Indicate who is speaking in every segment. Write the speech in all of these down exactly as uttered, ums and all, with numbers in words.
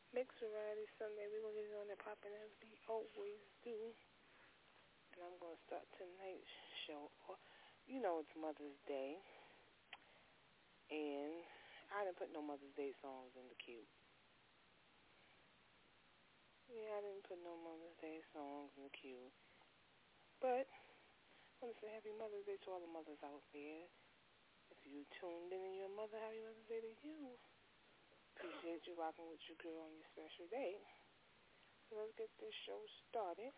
Speaker 1: Mixed Variety Sunday. We're going to get it on there popping as we always do. And I'm going to start tonight's show. You know it's Mother's Day. And I didn't put no Mother's Day songs in the queue. Yeah, I didn't put no Mother's Day songs in the queue. But I want to say Happy Mother's Day to all the mothers out there. If you tuned in and you're a mother, Happy Mother's Day to you. Appreciate you rocking with your girl on your special day. So let's get this show started.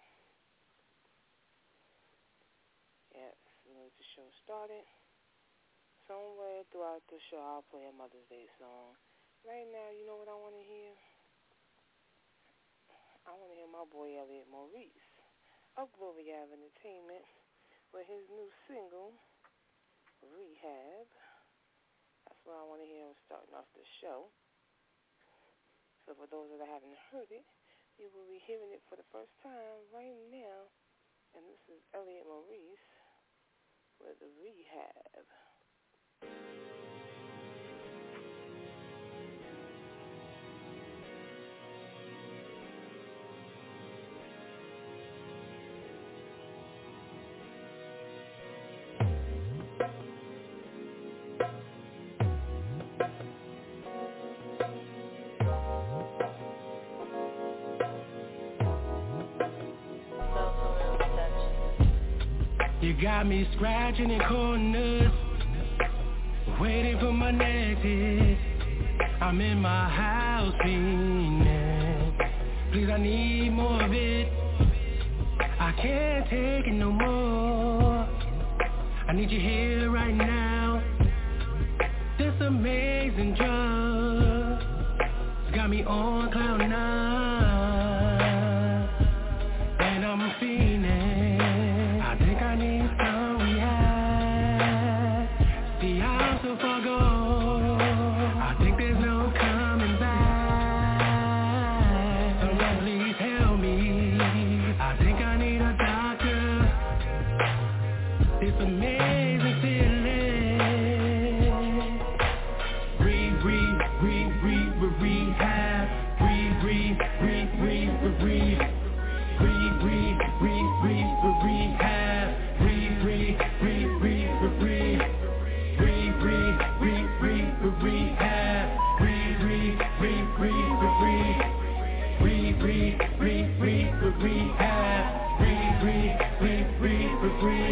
Speaker 1: Yes, let's get the show started. Somewhere throughout the show, I'll play a Mother's Day song. Right now, you know what I want to hear? I want to hear my boy Elliot Maurice of Glory Ave Entertainment with his new single, Rehab. That's what I want to hear starting off the show. So for those that haven't heard it, you will be hearing it for the first time right now. And this is Elliot Maurice with Rehab.
Speaker 2: You got me scratching in corners, waiting for my next hit. I'm in my house feeling, please I need more of it. I can't take it no more. I need you here right now. This amazing drug got me on cloud nine, and I'm feeling. I think I need some rehab. See, I'm so far gone. I think there's no coming back. Someone please help me. I think I need a doctor. This amazing feeling. Re, re, re, re, re, rehab. Re, re, re, re, re, re. Re, re, re, re, re, rehab. Re, re, re, re, re, re. Re, re, re, re, re, rehab. Re, re, re, re, re, re. Re, re, re, re, re, rehab. Re, re, re, re, re, re.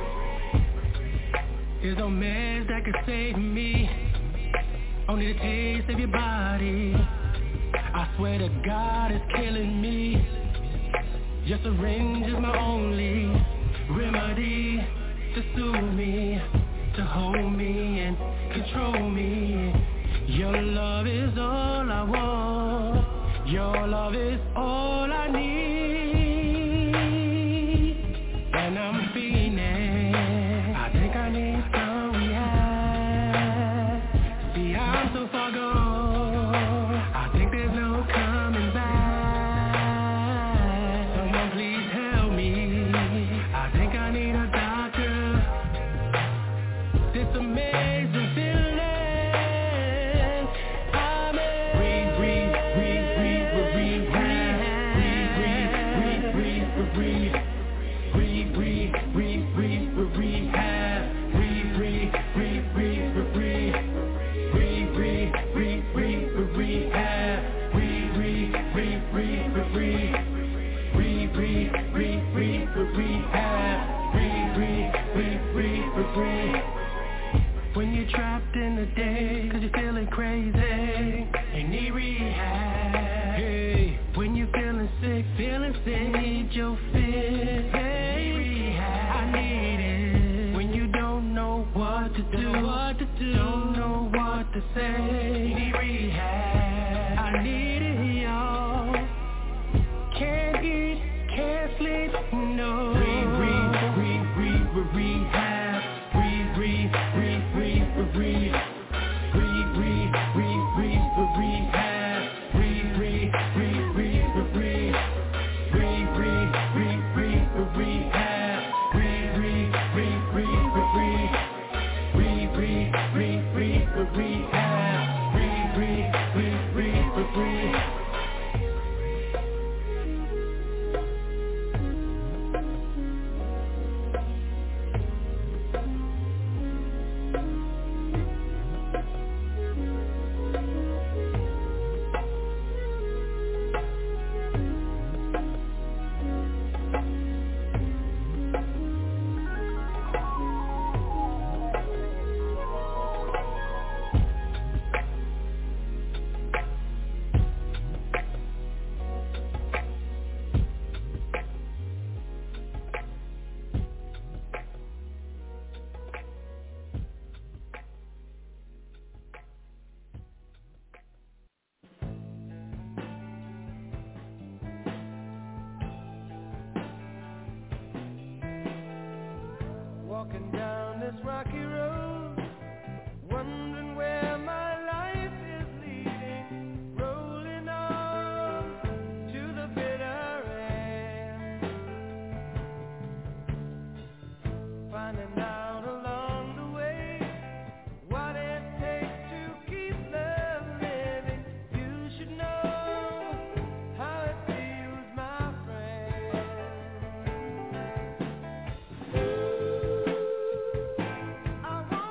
Speaker 2: There's no meds that can save me. Only the taste of your body. I swear to God it's killing me. Your syringe is my only remedy to soothe me, to hold me and control me. Your love is all I want. Your love is all I need. And I'm feeling, I think I need some rehab. See, I'm so far gone. I think there's no coming back. Someone please help me. I think I need a doctor. This amazing feeling. I'm in. Re, re, re, re, re, rehab. Re, re, re, re, re, re. Re, re, re, re, re, rehab. Re, re, re, re, re, re. Re, re, re, re, re, rehab. Re, re, re, re, re, re. Re, re, re, re, re, rehab. Re, re, re, re, re, re. When you're trapped in the day, cause you're feeling crazy, you need rehab. Hey, when you're feeling sick, feeling sick, need your fix. Hey, rehab, I need it. When you don't know what to do, what to do, don't know what to say, you need rehab. I need it, y'all. Can't eat, can't sleep, no. Re, re, re, re, re, rehab. Re, re, re, re, re, re. Re, re, re, re, re, rehab. Re, re, re, re, re, re. Re, re, re, re, re, rehab. Re, re, re, re, re, re. Re, re, re, re, re, rehab. Re, re, re, re, re, re.
Speaker 3: I want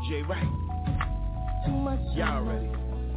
Speaker 3: Jay Wright. Y'all ready?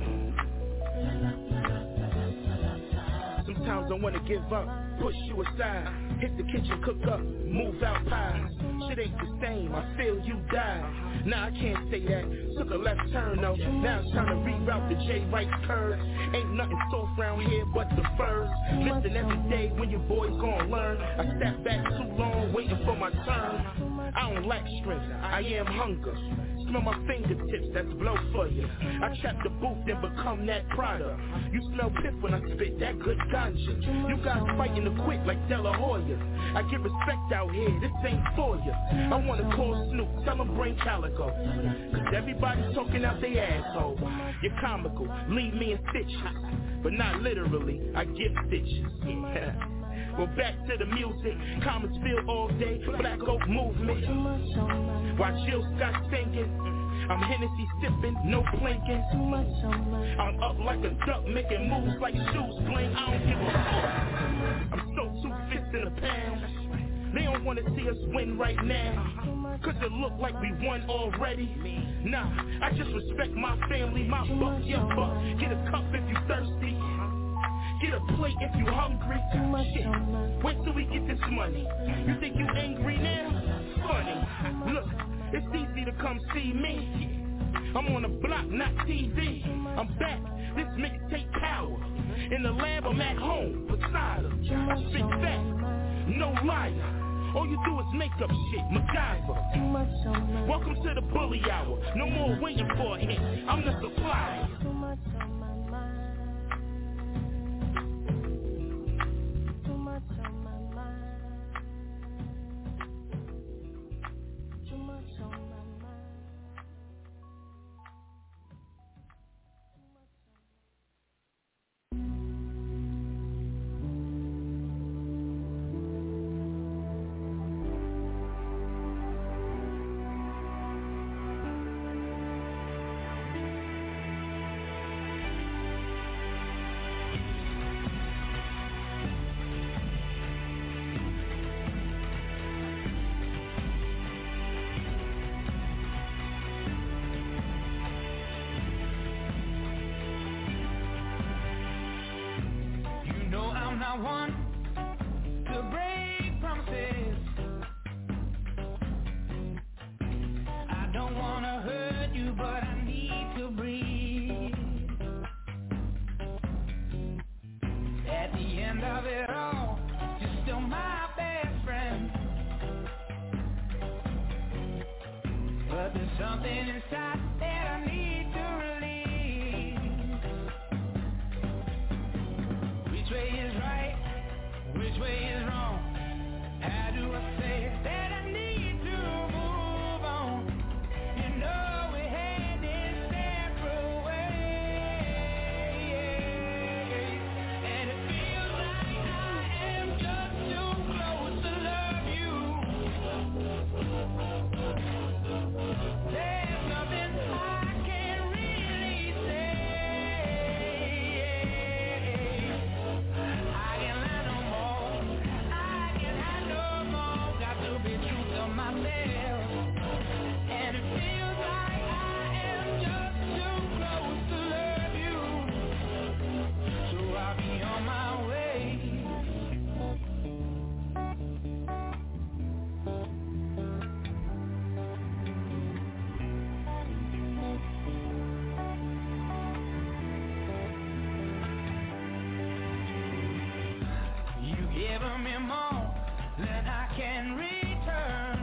Speaker 3: Sometimes I wanna give up, push you aside, hit the kitchen, cook up, move out pies. Shit ain't the same, I feel you died. Nah, I can't say that, took a left turn though. Now it's time to reroute the J Wright curve. Ain't nothing soft round here but the furs. Listen every day when your boys gon' learn. I sat back too long waiting for my turn. I don't lack strength, I am hunger. Smell my fingertips, that's blow for you. I trap the booth and become that product. You smell piff when I spit that good ganja. You guys fighting to quit like De La Hoya. I get respect out here, this ain't for you. I wanna call Snoop, tell him bring Calico. Cause everybody's talking out their asshole. You're comical, leave me in stitches. But not literally, I give stitches. Well, back to the music, Commonsville all day, Black Oak Movement. While Jill Scott singing, I'm Hennessy sipping, no blinking. I'm up like a duck, making moves like shoes bling. I don't give a fuck. I'm so two fists in a pound. They don't wanna see us win right now, cause it look like we won already. Nah, I just respect my family, my buck, your buck. Get a cup if you thirsty. Get a plate if you hungry. Shit, wait till we get this money. You think you angry now? Funny. Look, it's easy to come see me. I'm on the block, not T V. I'm back, this mixtape power. In the lab, I'm at home, Posada. I spit fat, no liar. All you do is make up shit, MacGyver. Welcome to the bully hour. No more waiting for a hit, I'm the supplier.
Speaker 2: One to break promises. I don't wanna hurt you, but I need to breathe. At the end of it all, you're still my best friend. But there's something inside that I need to release. Which way is right? Which way is wrong? How do I say that I need to move on? You know we had this separate ways, and it feels like I am just too close to love you. There's nothing I can really say. I can lie no more. I can hide no more. Got to be true to myself. And it feels like I am just too close to love you. So I'll be on my way. You given me more than I can return.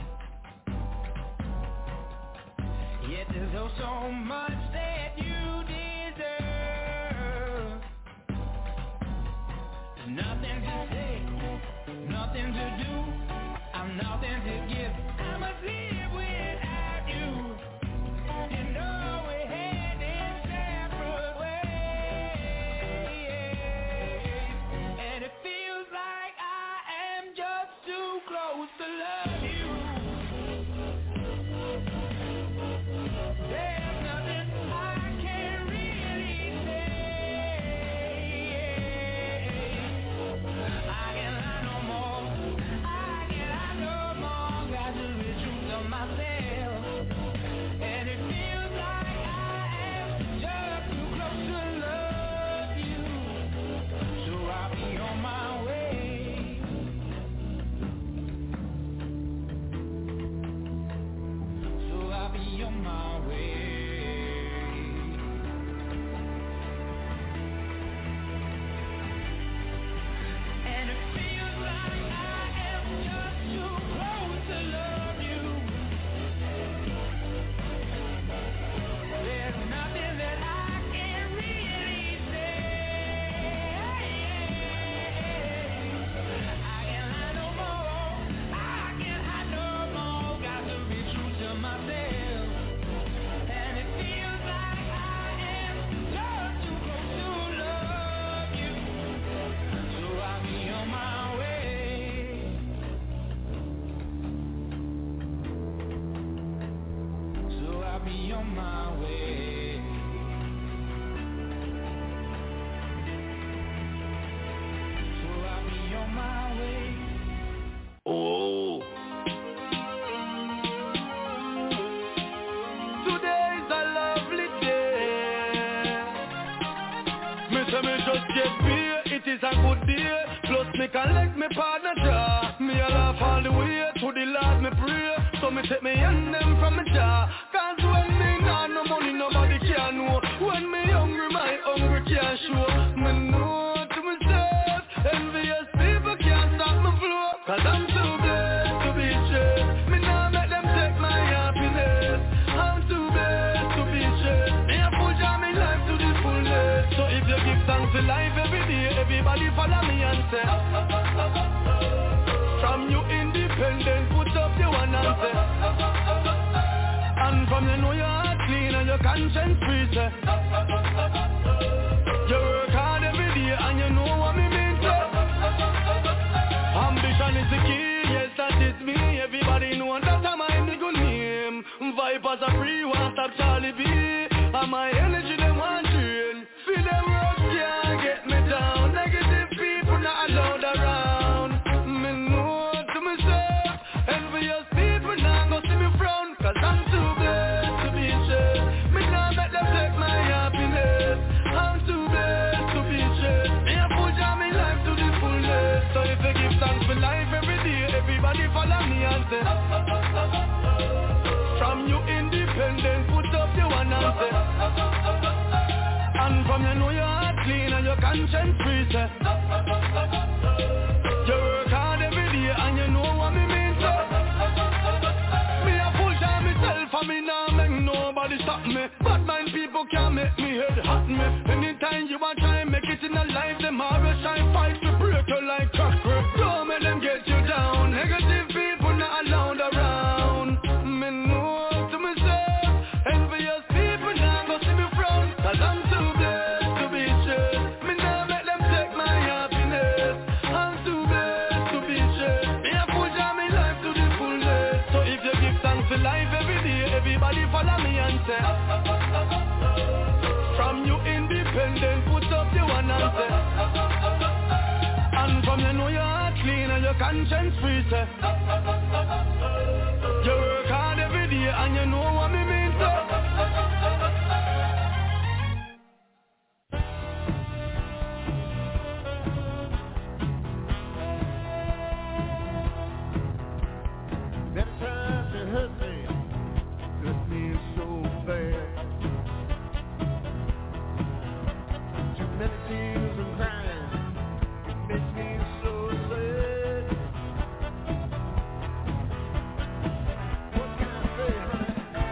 Speaker 2: Yet there's oh so much that you deserve. There's nothing to say, nothing to do. I'm nothing to give. I must live without you. You know we had this separate ways, and it feels like I am just too close to love you. There's nothing I can really say. I can lie no more. I can lie no more. Got to be true to
Speaker 4: it is a good day. Plus me collect me partner jar. Me a laugh all the way to the Lord me pray. So me take me hand them from me jar. Cause when me nah no money nobody can know. When me hungry my hunger can't show. Me know to myself, envious people can't stop my flow. Cause I'm too blessed to be straight. Me nah make them take my happiness. I'm too blessed to be straight. Me a push on me life to the fullest. So if you give thanks to life every day, everybody follow me and say from you independent, put up your one and say. And from you know your heart clean and your conscience free, say. You work hard every day and you know what me mean, say. Ambition is the key, yes that is me. Everybody know that I'm my good name. Vipers are free, one stop Charlie B. And my energy they want drain. Feel the road can't get me down. Negative people not allowed around. Me know to myself, envious people now go see me frown. Cause I'm too blessed to be straight. Me now make them take my happiness. I'm too blessed to be straight. Me a push on me life to the fullest. So if you give thanks for life every day, everybody follow me and say from you independent, put up your one and say. And from you know your heart clean and your conscience free, say. You work hard every day and you know what me mean, say. Me a push on myself and me nah make nobody stop me. Bad mind people can't make me head hot me. Anytime you want try make it in a life, them always try fight to break you like chocolate. Don't make them get you down. Negative people not allowed around. Me know to myself, envious people now go see me frown. Cause I'm too blessed to be straight. Me now make them take my happiness. I'm too blessed to be straight. Me a push on me life to the fullest. So if you give thanks for life every day, everybody follow me and say from you independent, put up your one and say. And from you know your heart clean and your conscience free, say. You work hard every day and you know what me mean, say.
Speaker 5: That time it hurt me, hurt me so bad. Too many tears and crying, it makes me so sad. What can I say, honey?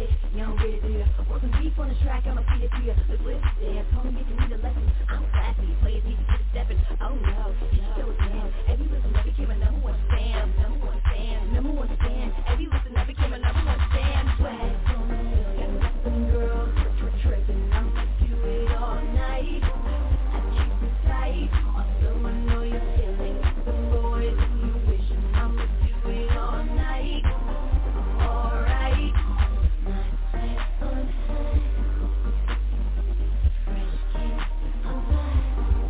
Speaker 6: it, you don't get it, do ya? Working deep on the track, I'ma feed it to ya. Look with it, dance, come get to me the lesson. I'm classy, players need to get a steppin'. Oh no, you show it again. Every listen, I became a number one fan, number one fan, number one fan. Every listen, I became a number one fan. Swag on the million, got some girls trippin'. I'ma do it all night. I keep it tight, although I know you're feeling some boys and you wishing I'ma do it all night. Alright, my flag on high, fresh kiss on fire.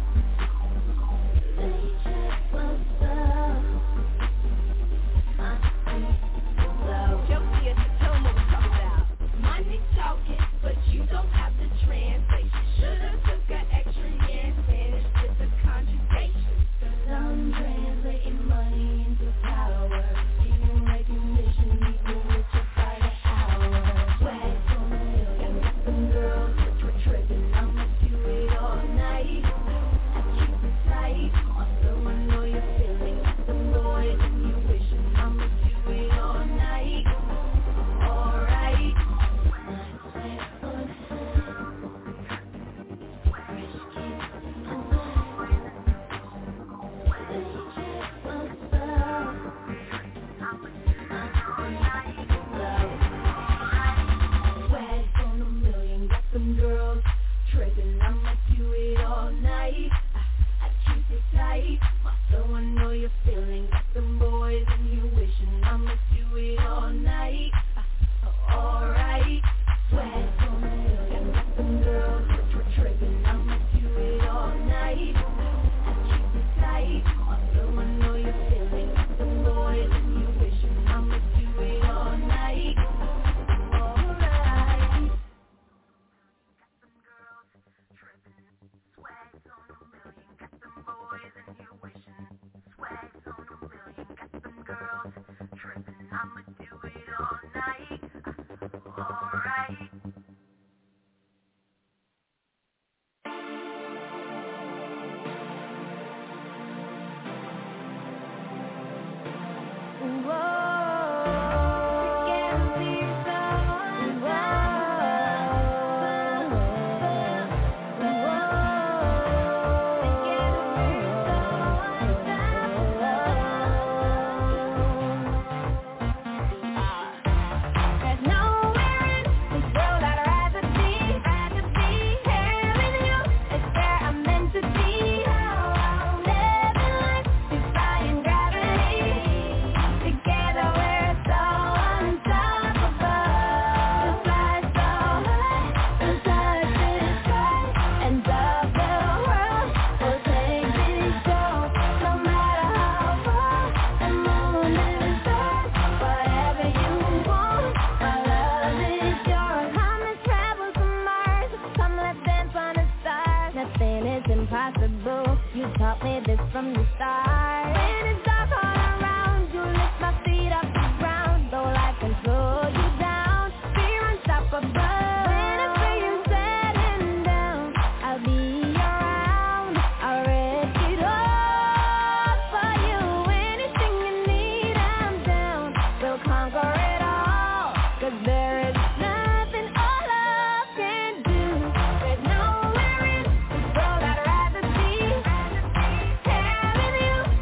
Speaker 6: They check my stuff, my feet low. Josie, tell me what we're talking about. Money talking, but you don't have the translation. Should've took an extra year in Spanish with the conjugation. Cause I'm translating money into power, giving recognition even with just by the hour. Swag on the million, got some girls trippin'. I'ma do it all night. I keep it tight, although I know you're feeling some boys and you wishing I'ma do it all night. Alright, my flag on high, fresh kiss on fire. They check my stuff, my feet low. Swag on a million, got some girls trippin'. I'ma do it all night. I, I keep it tight, so I know you're feeling. Got some boys and you wishing I'ma do it all night. Alright, swag on a million, got some girls trippin'. I'ma do it all night. I keep it tight, so I know you're feeling. Got some boys and you wishing I'ma do it all night. Alright. Swags on a million, got some boys and you wishing. Swags on a million, got some girls trippin'. I'ma do it all night. Alright. There's nowhere in this world I'd rather be, rather be having you. It's where I'm meant to be. Living life, defying gravity. Together we're so unstoppable. To fly so high, to touch the sky, and of the world. We'll take this show, no matter how far the moon is dark. Whatever you want, my love is yours. Come and travel to Mars, come let's dance on the stars. Nothing is impossible, you taught me this from the start. When it's dark all around, you lift my feet off the ground. Though life can slow you down, we're unstoppable. When I feel you setting down, I'll be around. I'll risk it all for you. Anything you need, I'm down. We'll conquer it all, 'cause there is nothing our love can do. There's nowhere in this world I'd rather be, having you.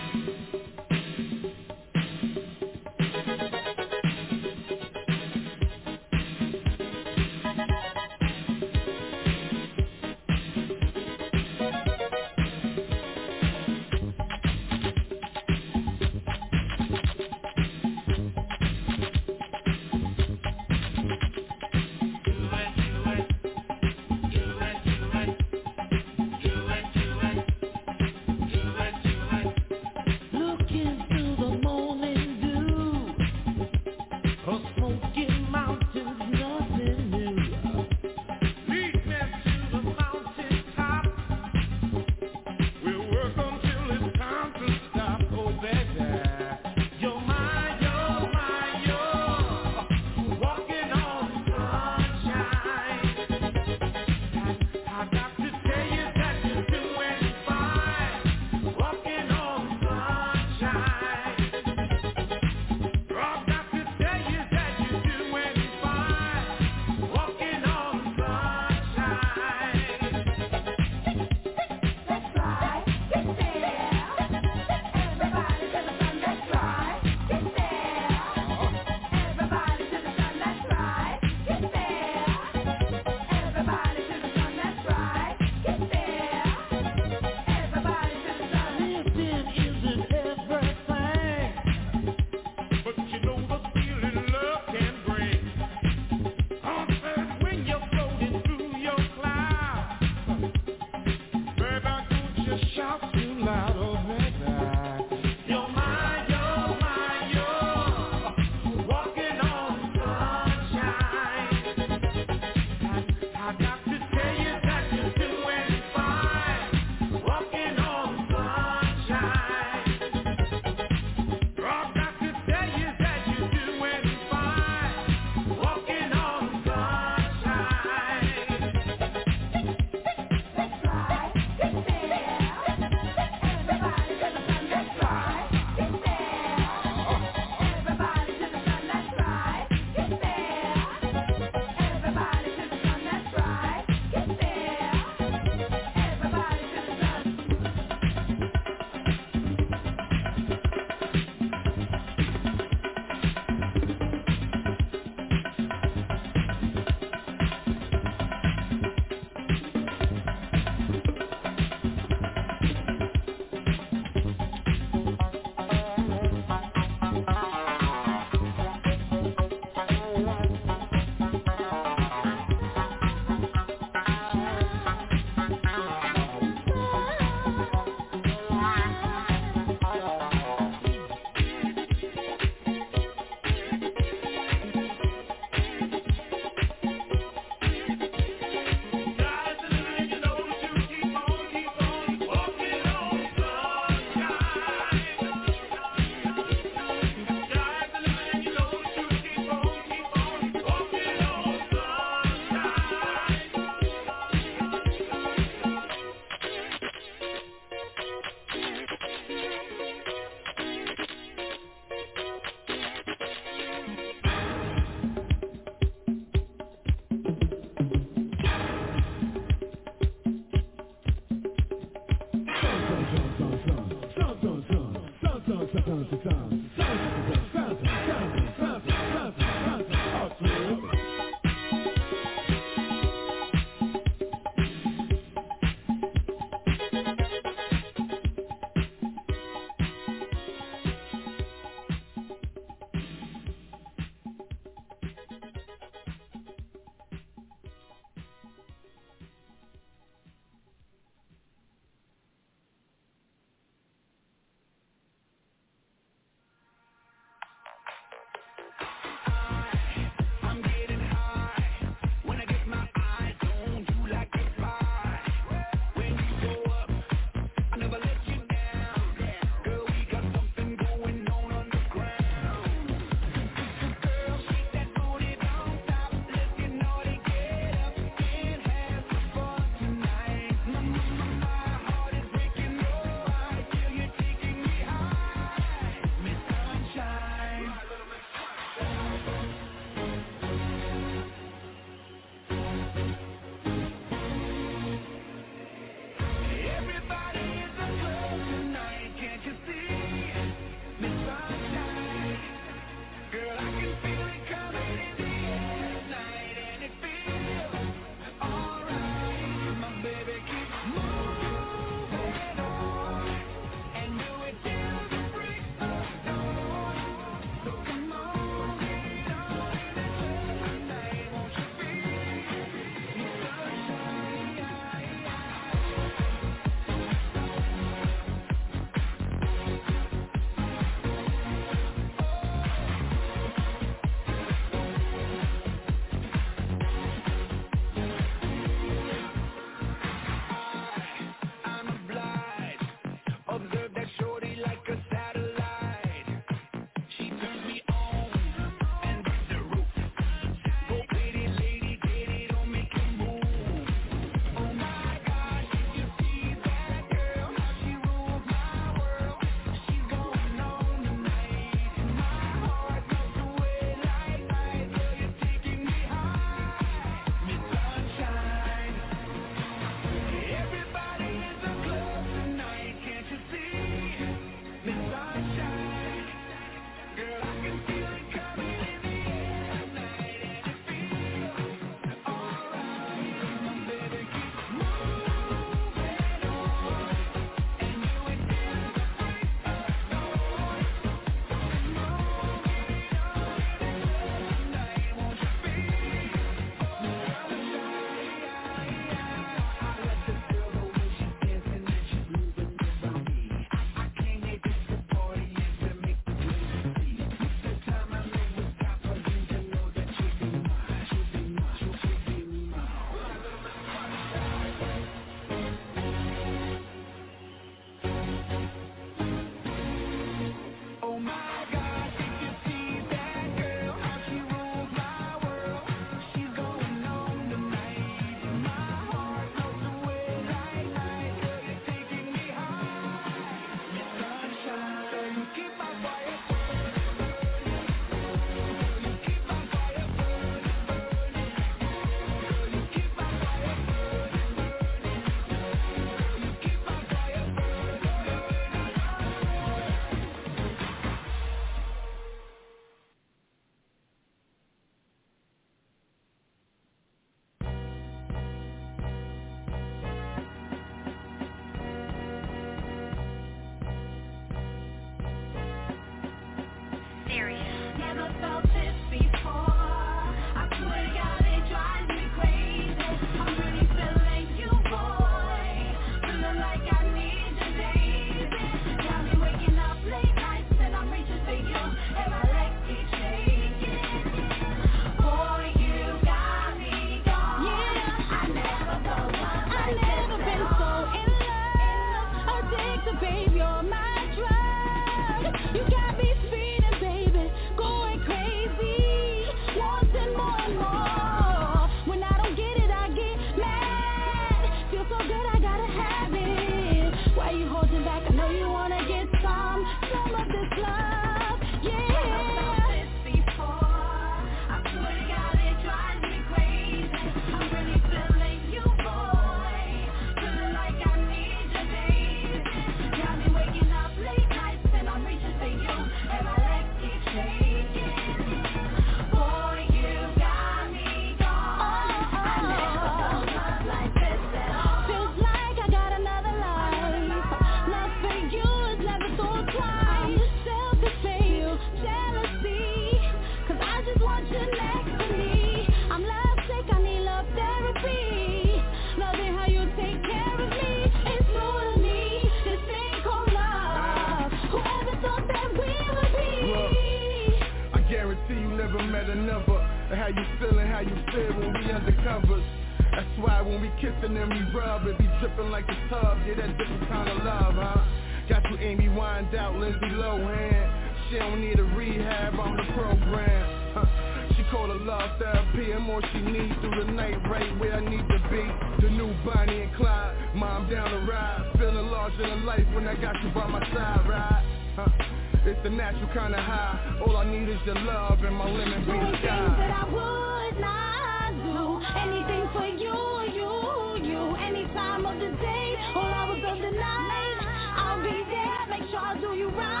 Speaker 3: never met another. And how you feeling, how you feel when we undercovers. That's why when we kissing and we rub, it be dripping like a tub. Yeah, that different kind of love, huh? Got you Amy Wind out, Lindsay Lohan. She don't need a rehab, I'm the program. Huh. She call it love therapy and more she needs through the night, right where I need to be. The new Bonnie and Clyde, mom down the ride. Feeling larger than life when I got you by my side, right? Huh. It's the natural kind of high. All I need is your love and my lemon bean sky.
Speaker 6: Things that I would not do, anything for you, you, you. Any time of the day, all hours of the night, I'll be there, make sure I do you right.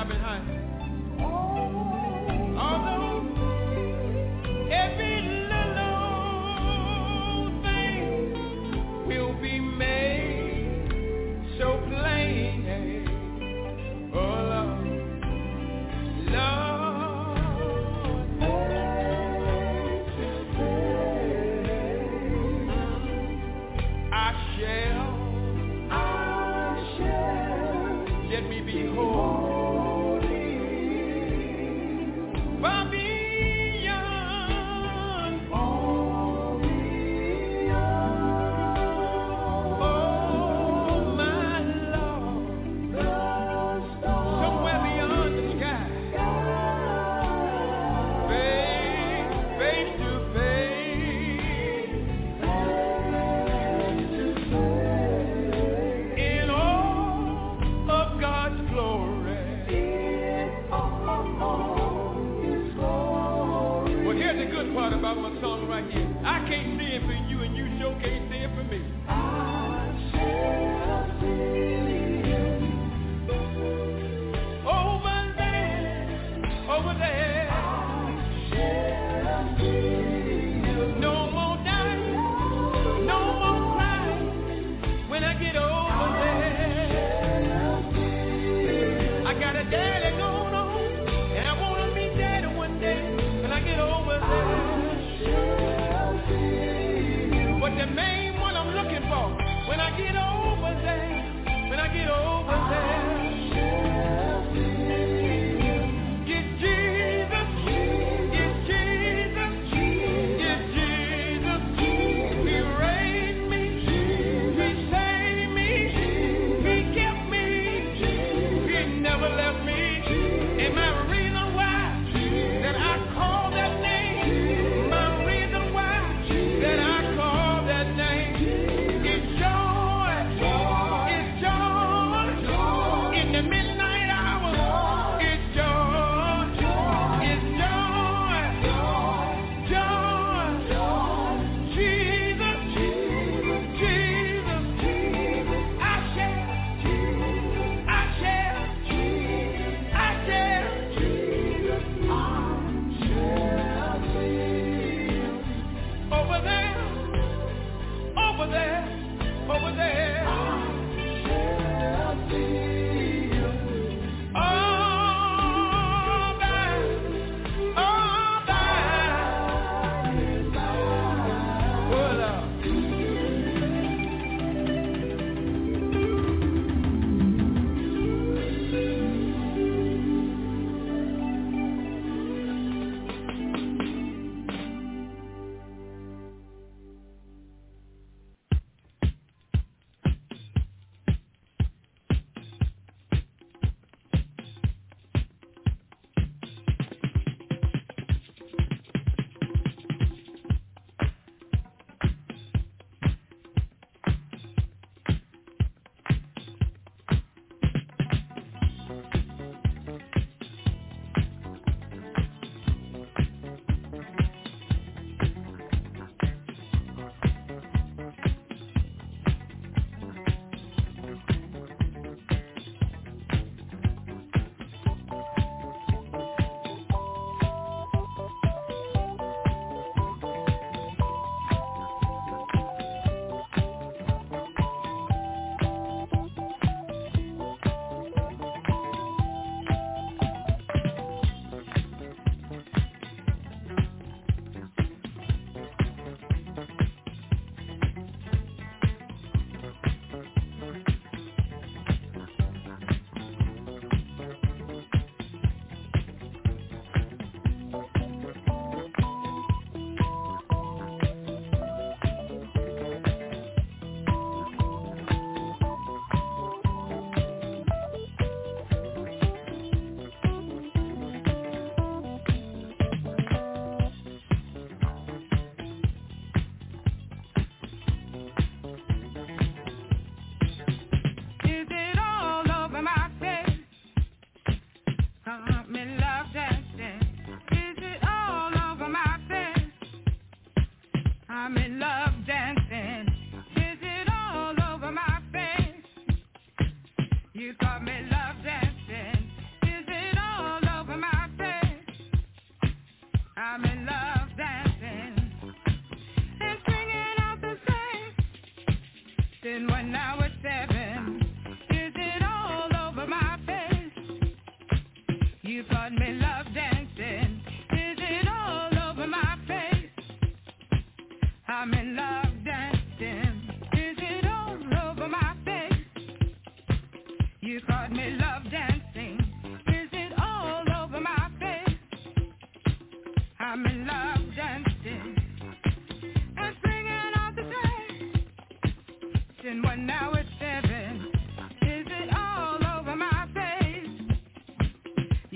Speaker 3: I've been hiding. Although every little thing will be made so plain. Oh Lord, Lord, I shall, I shall, let me be holy.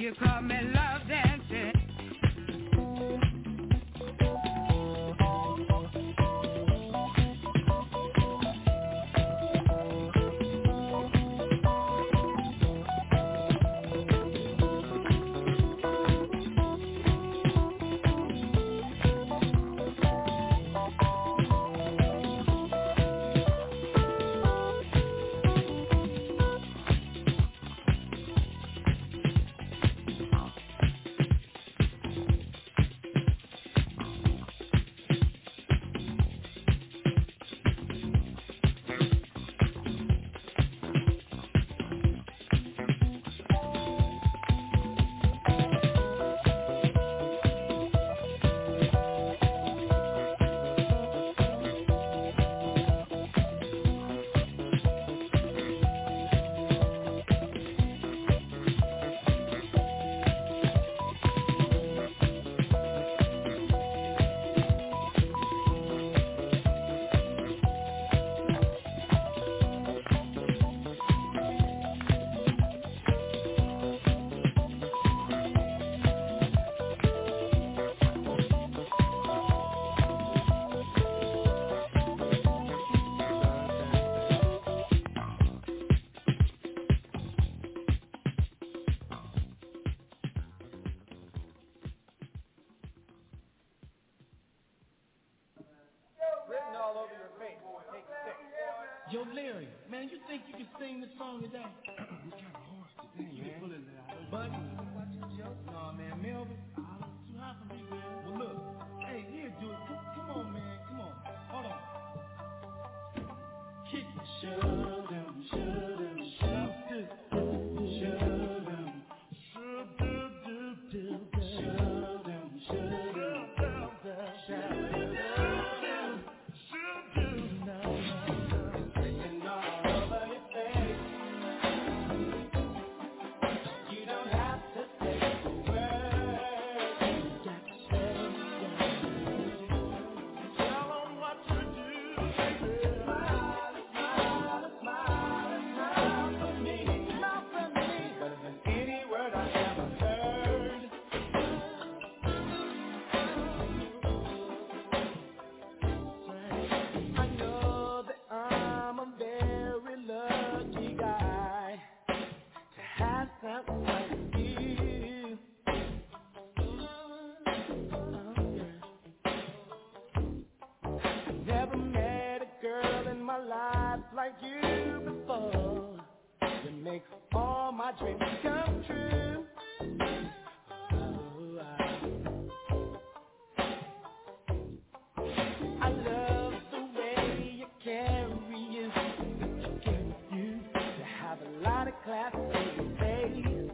Speaker 2: you call me love dancing.
Speaker 3: Yo, Larry, man, you think you can sing this song today? It's kind of hard today, man. Pull it out. Buddy? Nah, man, Melvin, oh, it's too hot for me, man. Well, look, hey, here, dude, come, come on, man, come on. Hold on. Kick it. Shut down, shut down, shut down, shut down, shut down, shut down, shut down, shut down, shut down. Like you before, you make all my dreams come true. Oh, I, I love the way you carry you, you carry you. You have a lot of class in your face.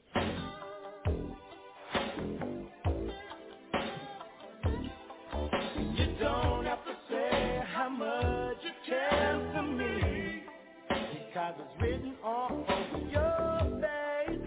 Speaker 3: You don't have to say how much you care for me, because it's written all over your face.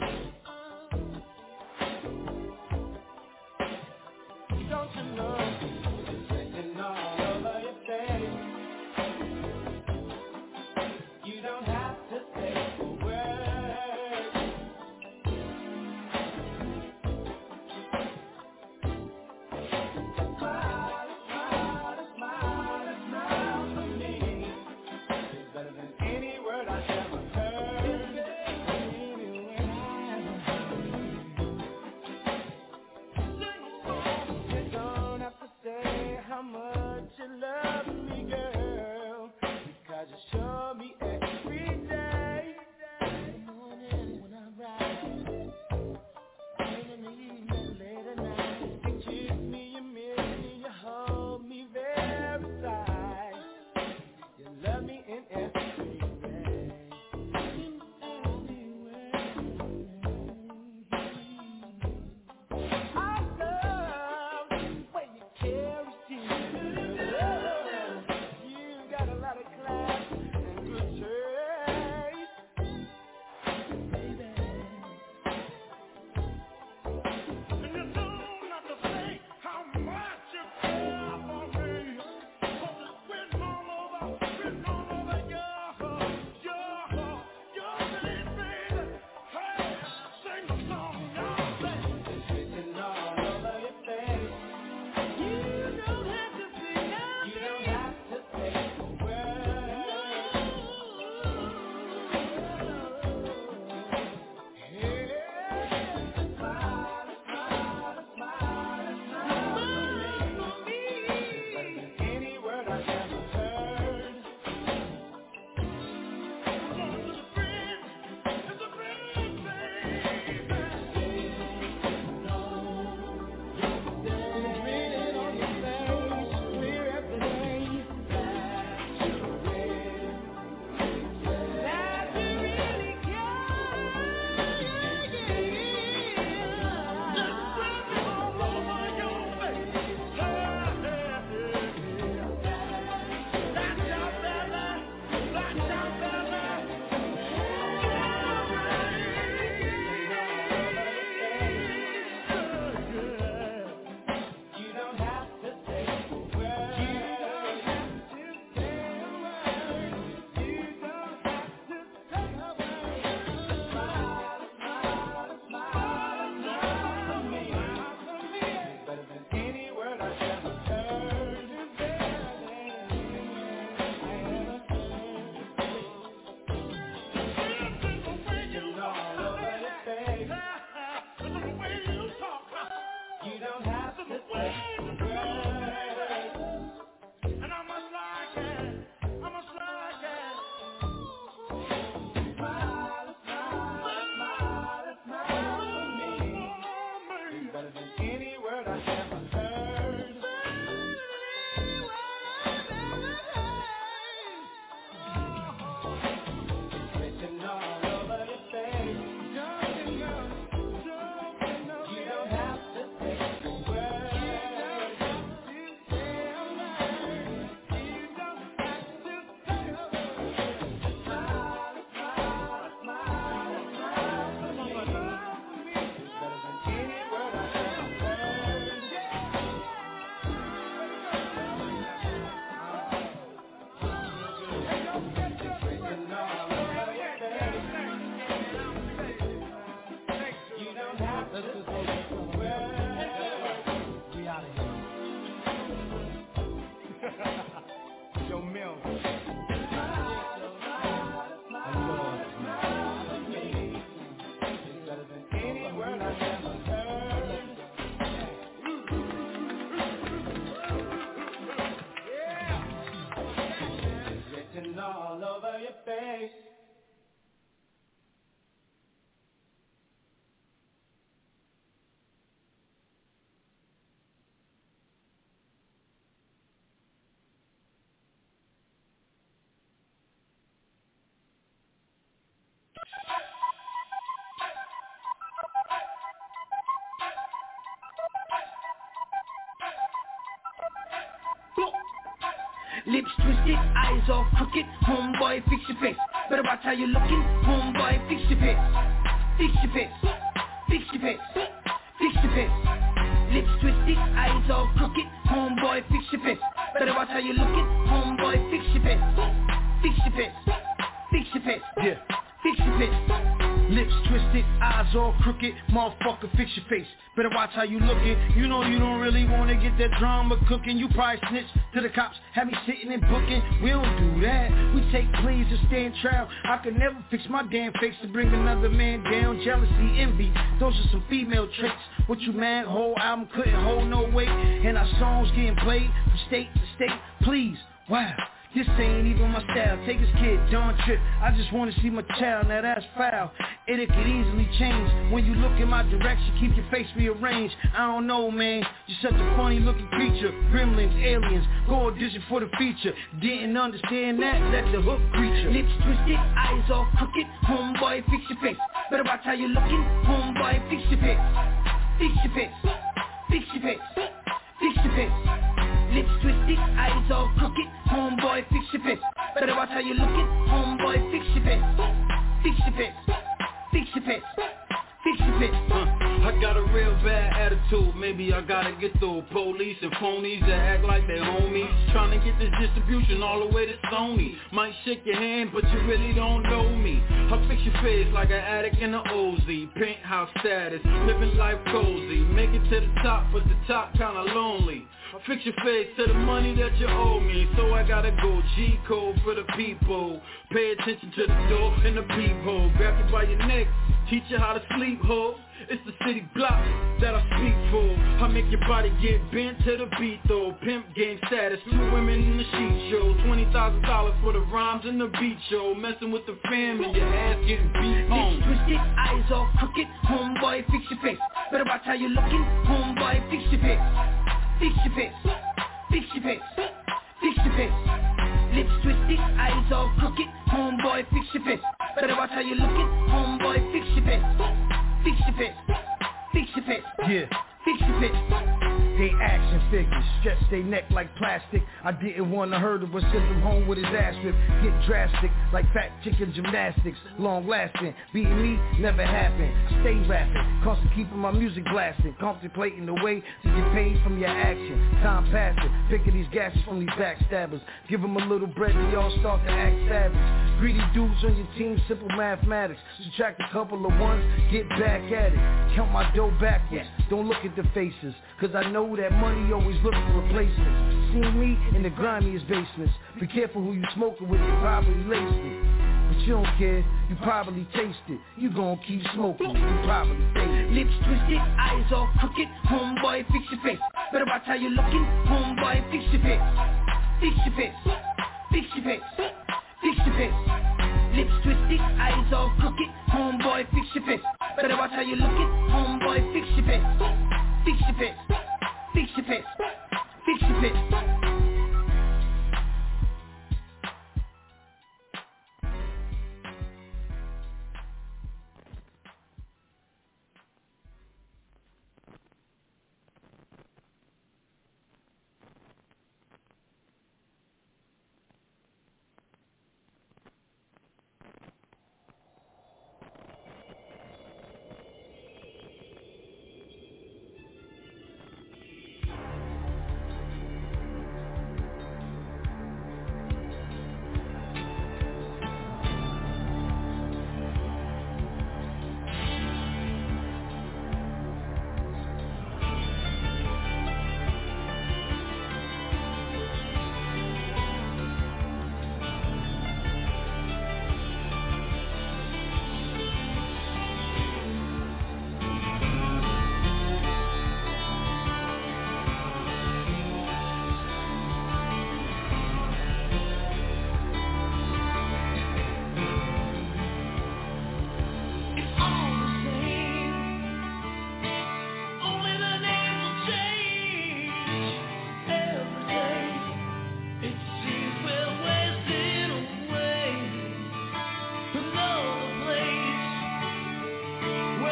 Speaker 3: Lips twisted, eyes all crooked, homeboy, fix your face. Better watch how you looking, homeboy, fix your face. Fix your face, fix your face, fix your face. Lips twisted, eyes all crooked, homeboy, fix your face. Better watch how you looking, homeboy, fix your face. Fix your face, fix your face, yeah, fix your face. Lips twisted, eyes all crooked, motherfucker, fix your face. Better watch how you looking. You know you don't really wanna get that drama cooking. You probably snitch to the cops, have me sitting and booking. We don't do that. We take pleas and stand trial. I could never fix my damn face to bring another man down. Jealousy, envy, those are some female traits. What you mad? Whole album couldn't hold no weight, and our songs getting played from state to state. Please, wow. This ain't even my style. Take his kid, Don Trip. I just wanna see my child, now that's foul. And it could easily change. When you look in my direction, keep your face rearranged. I don't know, man. You're such a funny looking creature. Gremlins, aliens, go audition for the feature. Didn't understand that, let the hook preacher. Lips twisted, eyes all crooked. Homeboy, fix your face. Better watch how you looking. Homeboy, fix your face. Fix your face. Fix your face. Fix your face. Lips twisted, eyes all crooked. Homeboy, fix your face. Better watch how you looking. Homeboy, fix your face. Fix your face. Fix your face. Fix your face.
Speaker 7: Uh, I got a real bad attitude. Maybe I gotta get through police and phonies that act like they homies. Trying to get this distribution all the way to Sony. Might shake your hand, but you really don't know me. I fix your face like an addict in an O Z. Penthouse status, living life cozy. Make it to the top, but the top kinda lonely. Fix your face to the money that you owe me. So I gotta go G-code for the people. Pay attention to the door and the peephole. Grab you by your neck, teach you how to sleep, ho. It's the city block that I speak for. I make your body get bent to the beat though. Pimp game status, two women in the sheet show. Twenty thousand dollars for the rhymes and the beat show. Messing with the fam and your ass getting beat on.
Speaker 3: Lips twisted, eyes all crooked. Homeboy, fix your face. Better watch how you looking. Homeboy, fix your face. Fix your face, fix your face, fix your face. Lips twisted, eyes all crooked. Homeboy, fix your face. Better watch how you looking. Homeboy, fix your face. Fix your face, fix your face. Yeah, fix your face. They action figures, stretch they neck like plastic. I didn't want to hurt him, but send him home with his ass whipped. Get drastic, like fat chicken gymnastics. Long lasting, beating me never happened. I stay rapping, constantly keeping my music blasting. Contemplating the way to get paid from your action. Time passing, picking these gashes from these backstabbers. Give them a little bread, they all start to act savage. Greedy dudes on your team, simple mathematics. Subtract a couple of ones, get back at it. Count my dough backwards, don't look at the faces. Cause I know that money always look for replacements. See me in the grimiest basements. Be careful who you smoking with, you probably laced it. But you don't care, you probably taste it. You gon' keep smoking, you probably taste it. Lips twisted, eyes all crooked. Homeboy, fix your face. Better watch how you looking. Homeboy, fix your face. Fix your face. Fix your face. Fix your face. Lips twisted, eyes all crooked. Homeboy, fix your face. Better watch how you looking. Homeboy, fix your face. Fix your face. Fix your face. Fix your face.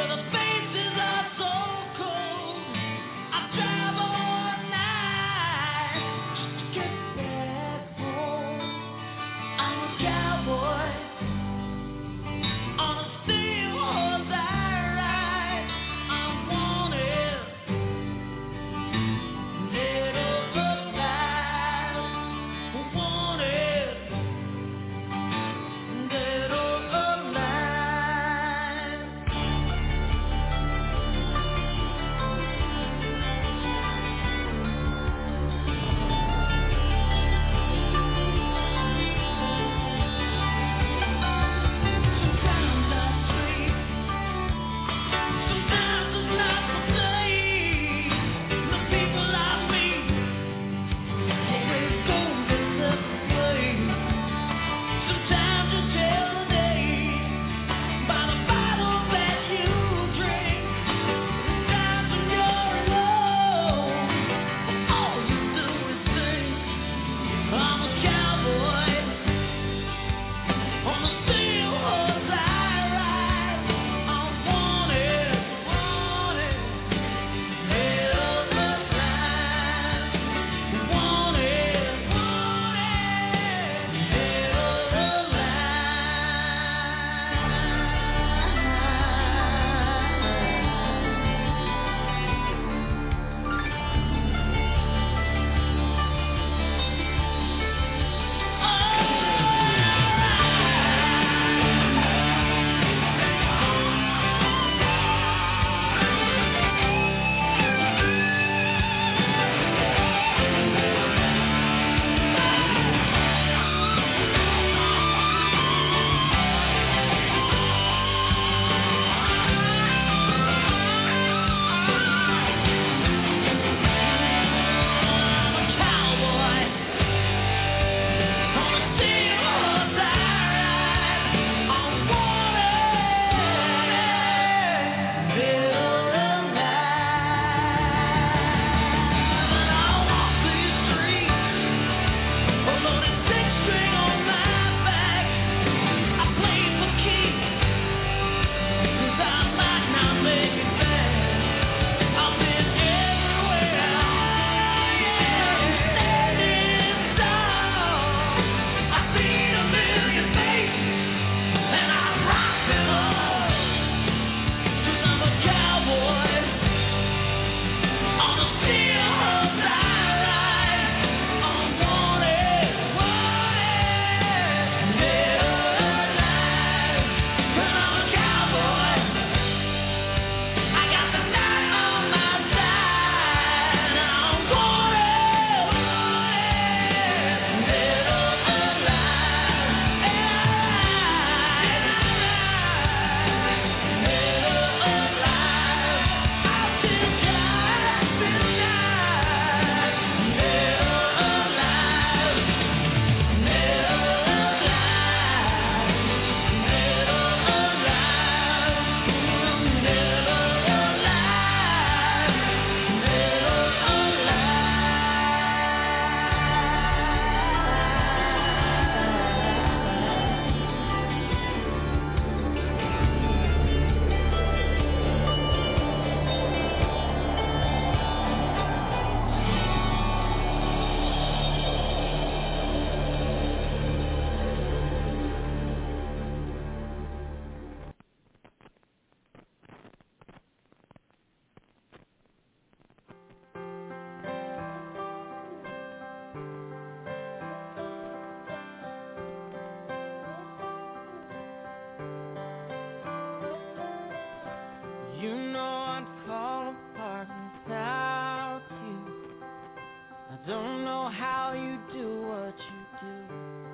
Speaker 2: Don't know how you do what you do.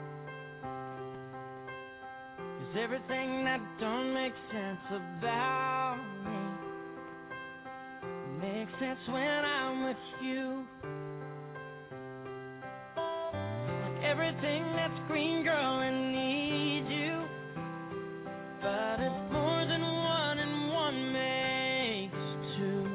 Speaker 2: 'Cause everything that don't make sense about me makes sense when I'm with you. Like everything that's green, girl, I need you. But it's more than one and one makes two.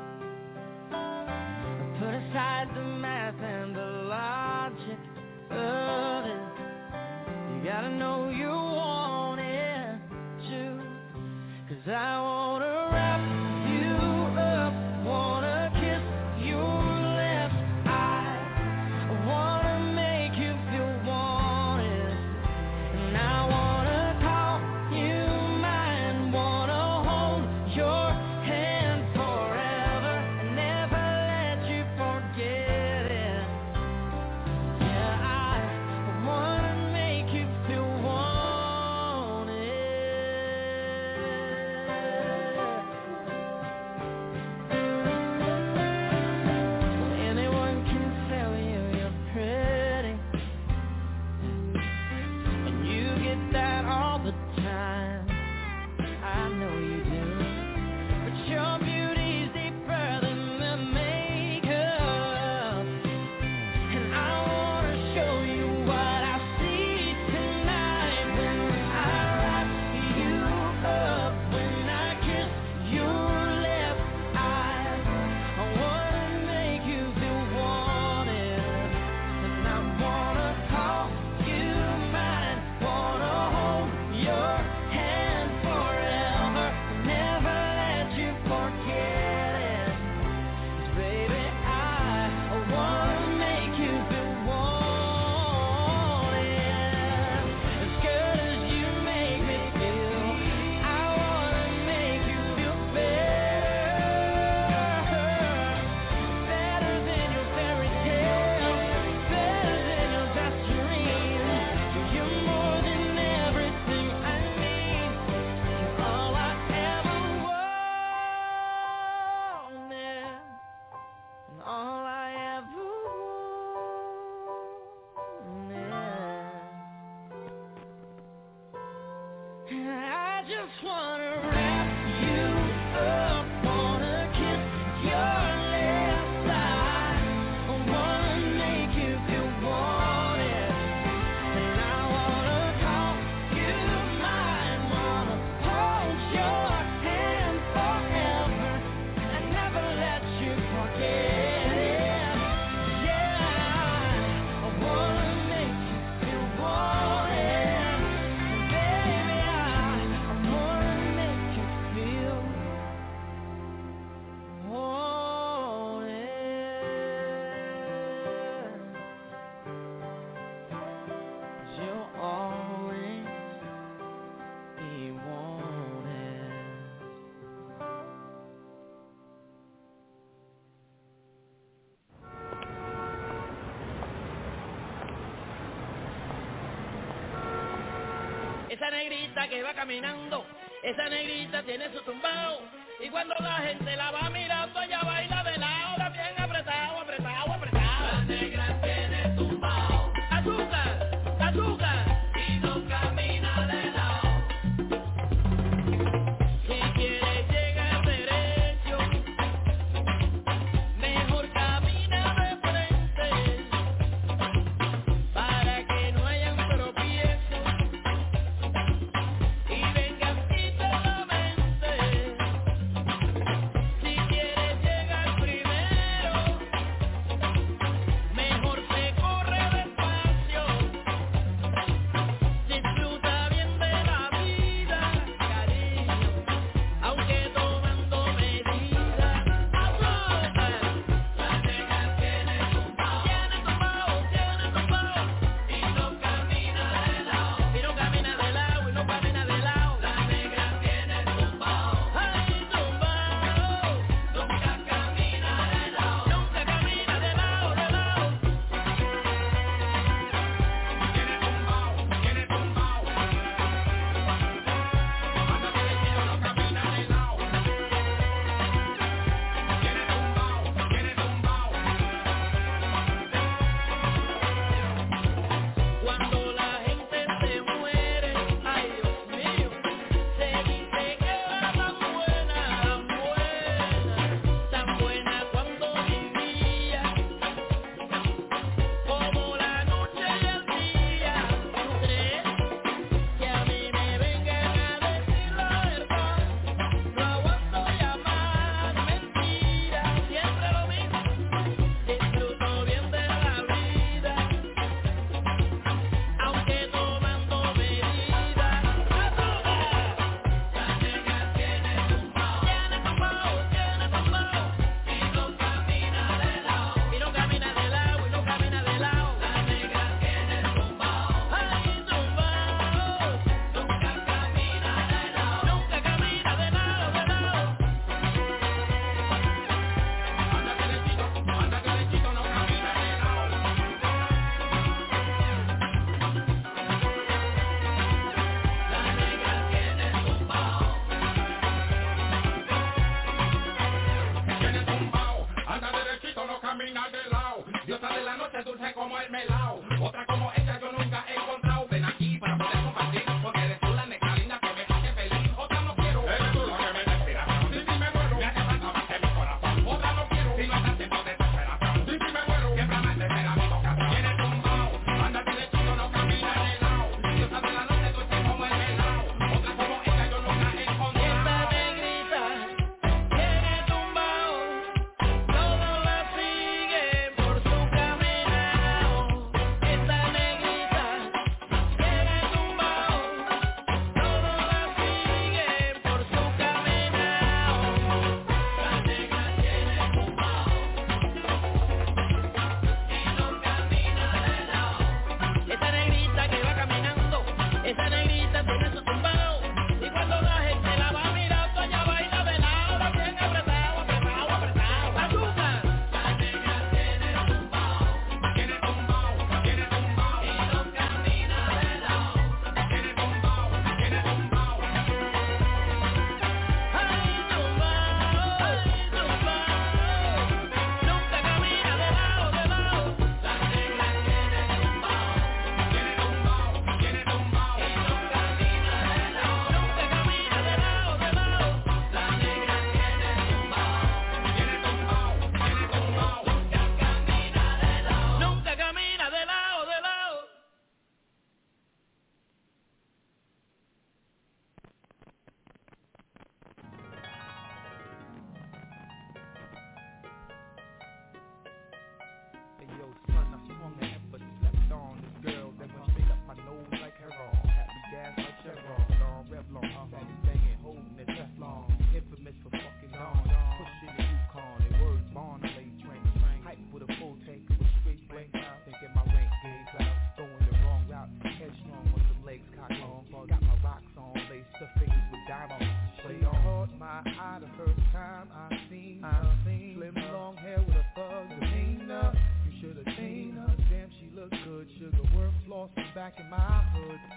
Speaker 2: Put aside the math and the logic of it. You gotta know you want it too. 'Cause I wanna
Speaker 8: Esa negrita que va caminando, esa negrita tiene su tumbao. Y cuando la gente la va mirando, ella baila de lado, bien apretado, apretado, apretado. La negra tiene tumbao. Azúcar, azúcar. Y no camina de lado. Si quieres llegar derecho, mejor camina de frente, para que no hayan tropiezos y vengas y te la mente. Si quieres llegar primero, mejor te corre despacio. Disfruta bien de la vida, cariño, aunque tomando medidas. Azúcar, la negra tiene tumbao, tiene tumbao, tiene tumbao, y no camina de lado, y no camina de lado, y no camina de lado. La negra tiene tumbao, ay tumbao, nunca camina de lado, nunca camina de lado, de lado. Tiene tumbao, tiene tumbao, anda derechito, no camina de lado. Tiene tumbao, tiene tumbao. Cuando la gente se muere, ay Dios mío, se dice que era tan buena, tan buena, tan buena cuando vivía, como la noche y el día. ¿Crees que a mí me vengan a decir la verdad? No aguanto llamar mentira, siempre lo mismo. Disfruto bien de la vida, aunque tomando medidas. Azúcar, la negra tiene tumbao, tiene tumbao, tiene tumbao, y no camina de lado, y no camina de lado, y no camina de lado. La negra tiene tumbao, ay tumbao, nunca camina de lado, nunca camina de lado, de lado. Anda derechito, anda derechito, no camina de lado. La negra tiene tumbao, tiene tumbao, anda derechito, no camina de lado. Diosa de la noche, dulce como el melao. Otra como ella yo nunca he encontrado. Ven aquí para poder compartir, porque eres tú la negra linda que me hace feliz. Otra no quiero, eres tú la que me da inspiración. Si si me muero, me hace falta más que mi corazón. Otra no quiero, si no estás tiempo de desesperación. Si si me muero, siempre me desespera mi vocación. Tiene tumbao, anda derechito, no camina de lado. Diosa de la noche, dulce como el melao. Otra como ella yo nunca he encontrado. Esta negrita tiene tumbao, todos la siguen por su caminado. Esta negrita tiene tumbao, todos la siguen por su caminado. La negra tiene tumbao, y no camina de lado. Esta negrita que va caminando, esa negrita tiene su tumbao, y cuando la gente la va mirando, ella baila de lado, bien apretado, apretado, apretado. Azúcar, la negra tiene tumbao, tiene tumbao, tiene tumbao, y no camina de lado. Tiene tumbao, tiene tumbao, ay tumbao, ay tumbao, nunca camina de lado, de lado. La negra tiene tumbao, tiene tumbao, tiene tumbao, y no camina de lado, nunca camina de lado, de lado. La negra tiene tumbao, tiene tumbao, tiene tumbao, nunca camina de lado, nunca camina de lado, de lado.
Speaker 3: Hey yo, son, I swung and never slept on this girl that went straight up my nose like heroin. Happy gas like Chevron, long Revlon, steady banging, holding it Teflon. Infamous for fucking on, pushing the Yukon. They words born to lay train, hype with a full tank with straight blank out. Thinking my rank gauge out, throwing the wrong route, headstrong with some legs cocked on. Got my rocks on, laced the fingers with diamonds. Play on. Caught my eye the first time I seen her. Slim long hair with a thug demeanor. You should have seen her. Damn, she looked good. Sugar work flossing back in my hood. So I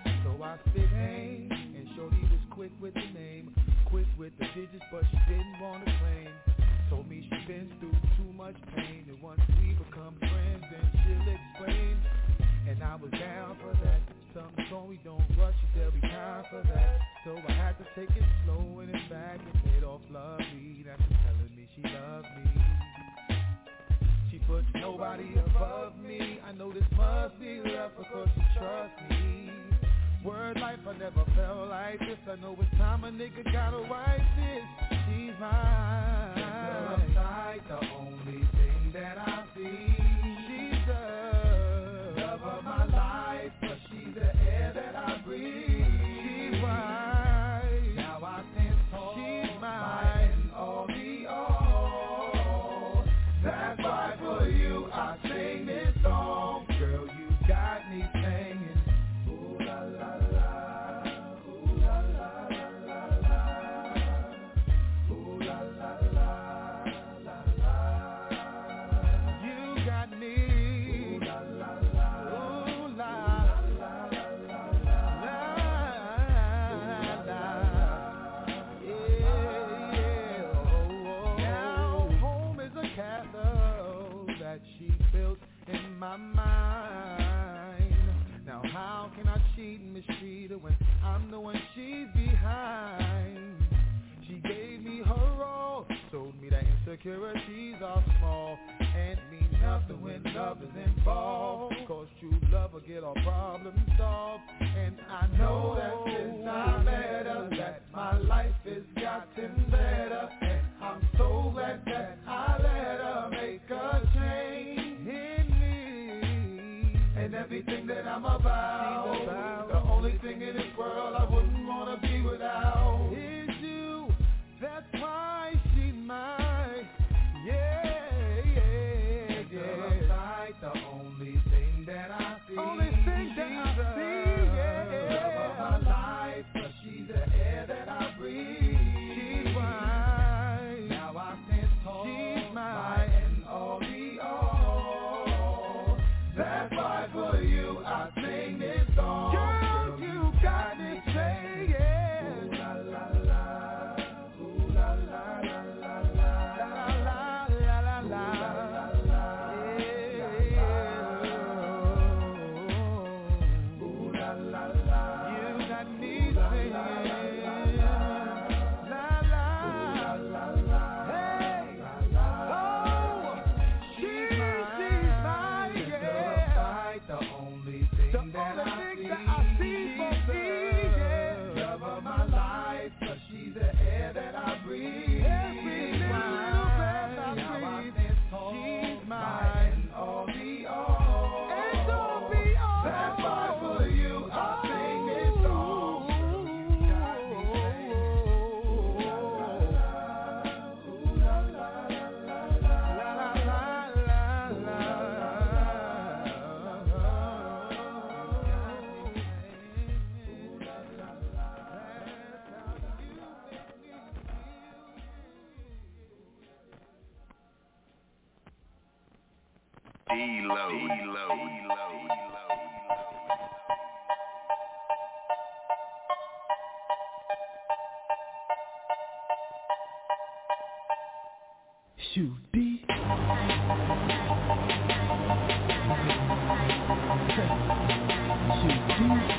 Speaker 5: I sit hang. And shorty was quick with the name, quick with the digits, but she didn't want to claim. Told me she been through too much pain, and once we become friends, then she'll explain. And I was down for that. Something told me don't rush it, there'll be time for that. So I had to take it slow and in back and paid off lovely. After telling me she loved me, she put nobody above me. I know this must be love because she trusts me. Word life, I never felt like this. I know it's time a nigga gotta wipe this. She's mine. Just like the only thing that I see. She's the love of my life, but she's the air that I breathe. She's mine. Now I stand tall. She's mine. And all the all. That's why for you I sing this song. Girl, you got me singing. Ooh la la la. Ooh la la la la. Ooh la la la la la. You got me. Ooh la la la. Ooh la la la la. Yeah, yeah. Oh, oh. Now home is a castle that she built in my mind. Now how can I cheat and mistreat her when I'm the one she's behind? She gave me her all, told me that insecurities are small and mean nothing when love is involved. Cause true love will get our problems solved. And I know that since I met her, that my life has gotten better. And I'm so glad that I let her make a change in me. And everything that I'm about, about. The only thing in this world I wouldn't wanna be without is you. That's why she's mine. Yeah, yeah, yeah. Just like the only thing that I see. Only thing that I see, yeah. Love of my life, but she's the air that I breathe. She's mine. Now I stand tall. She's mine. And all the all. That's why for you I sing this song. Girl, you got me saying, yeah. Ooh la la la. Ooh la la la la la. La la la la la la. Yeah. Ooh la la la. You got me singing. La la la la. Hey. Oh, she's mine, yeah. The only thing that I see for me, yeah. Love of my life, but she's the air that I breathe. Every little breath I breathe. She's mine. And all the all. And all the all. That's why for you I sing this song. You got me saying, ooh la la, ooh la la la la la la la.
Speaker 9: D-Lo, D-Lo, D-Lo.
Speaker 5: Shoot D. Shoot D.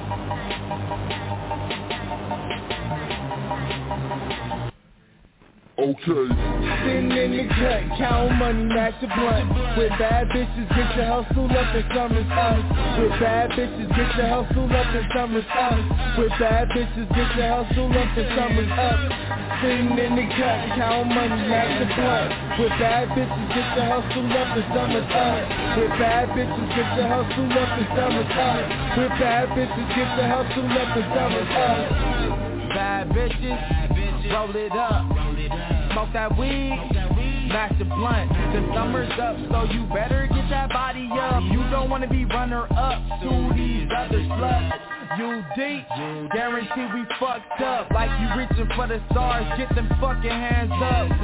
Speaker 10: Okay.
Speaker 5: Sitting in the cut, count money, match the blunt. With bad bitches, get your hustle up in summer's up. With bad bitches, get your hustle up in summer's up. With bad bitches, get your hustle up in summer's up. Sitting in the cut, count money, match the blunt. With bad bitches, get your hustle up in summer's up. With bad bitches, get your hustle up in summer's up. With bad bitches, get your hustle up in summer's up. Bad bitches, roll it up. Smoke that weed, match the blunt. The summer's up, so you better get that body up. You don't wanna be runner up to these other sluts. You deep, guarantee we fucked up. Like you reaching for the stars, get them fucking hands up. She look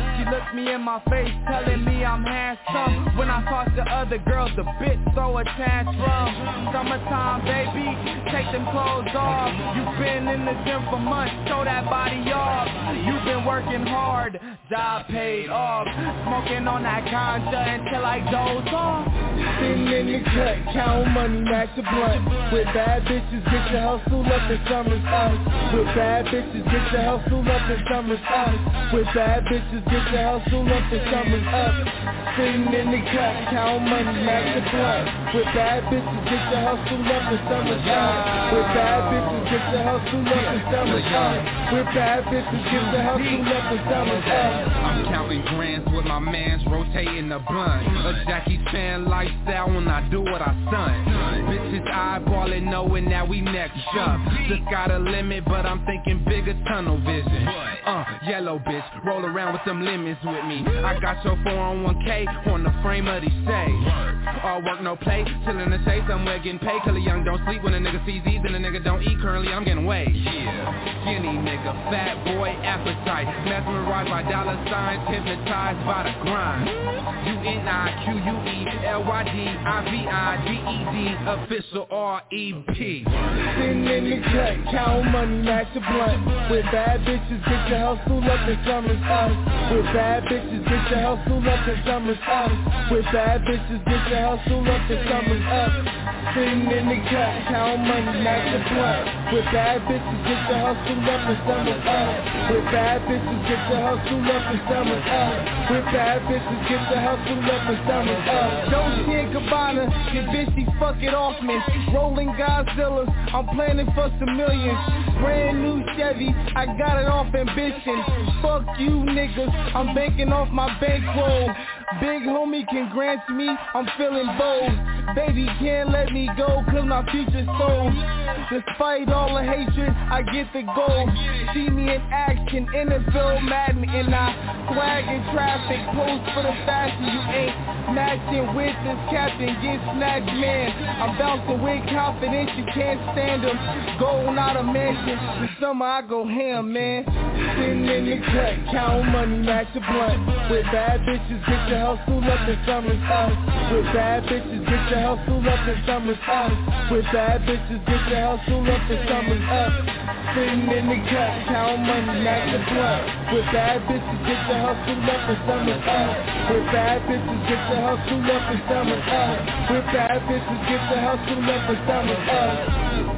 Speaker 5: looks me in my face, telling me I'm handsome. When I talk to other girls, the bitch throw a tantrum. Summertime, baby, take them clothes off. You've been in the gym for months, show that body off. You've been working hard, job paid off. Smoking on that ganja until I doze off.
Speaker 3: Sitting in the cut, count money, match the blunt. With bad bitches, get your hustle up in summer's up. With bad bitches, get your hustle up in summer's up. With bad bitches, get your hustle up in summer's up. Sitting in the cut, count money, match the blunt. With bad bitches, get your hustle up in summer's up. With bad bitches, get your hustle up in summer's up. With bad bitches, get your hustle up in summer's up.
Speaker 11: I'm counting grands with my mans, rotating the blunt. A Jackie Chan lifestyle when I do what I stunt. Bitches eyeballing, knowing that we next up. Just got a limit, but I'm thinking bigger tunnel vision. Uh, yellow bitch, roll around with some lemons with me. I got your four oh one K on the frame of these shades. All work, no play, chillin' the shade, somewhere getting paid. Cause a young don't sleep when a nigga sees these and a nigga don't eat. Currently I'm getting weighed. Yeah, skinny nigga, fat boy appetite. Mesmerized by dollar signs, hypnotized by the grind. U N I Q U E L Y D I V I D E D, official R E P.
Speaker 3: Sitting in the cut, count money, match the blunt. With bad bitches, get your hustle up in summer's up. With bad bitches, get your hustle up in summer's up. With bad bitches, get your hustle up in summer's up. Sitting in the cut, count money, match the blunt. With bad bitches, get your hustle up in summer's up. With bad bitches, get your hustle up in summer's up. With bad bitches, get your hustle up in summer's up. Dolce and Gabbana, your bitch, she fuck it off me. Rolling Godzillas, I'm planning for some millions. Brand new Chevy, I got it off ambition. Fuck you niggas, I'm banking off my bankroll. Big homie can grant me, I'm feeling bold. Baby can't let me go, cause my future's sold. Despite all the hatred, I get the gold. See me in action, N F L Madden, and I swag in traffic, pose for the fashion. You ain't matching with this captain, get snatched, man. I'm bouncing with confidence, you can't stand them. Going out of mansion, this summer I go ham, man. Sitting in the cut, count money, match the blunt. With bad bitches, get your hustle up in summer's up. With bad bitches, get your hustle up in summer's up. With bad bitches, get your hustle up in summer's up. Sitting in the cut, count money, match the blunt. With bad bitches, get your hustle up in summer's up. With bad bitches, get your hustle up in summer's up. With bad bitches, get your hustle up in summer's up.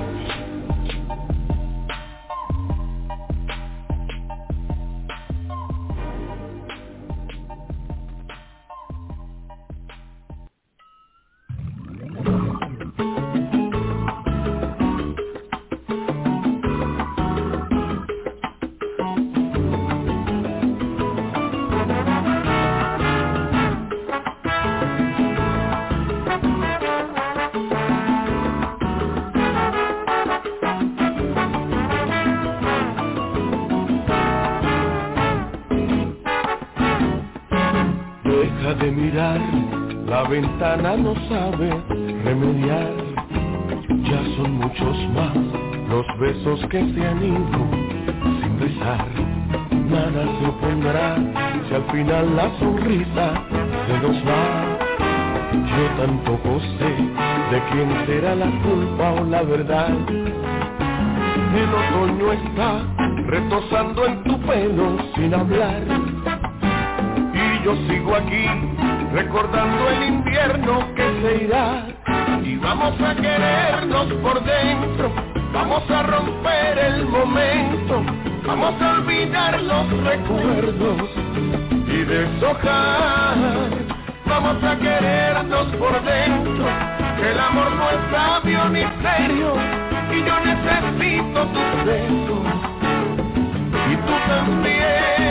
Speaker 12: De mirar, la ventana no sabe remediar. Ya son muchos más los besos que se han ido sin besar. Nada se opondrá si al final la sonrisa se nos va. Yo tampoco sé de quién será la culpa o la verdad. El otoño está retosando en tu pelo sin hablar. Yo sigo aquí, recordando el invierno que se irá. Y vamos a querernos por dentro, vamos a romper el momento, vamos a olvidar los recuerdos y deshojar. Vamos a querernos por dentro, que el amor no es sabio ni serio, y yo necesito tus besos, y tú también.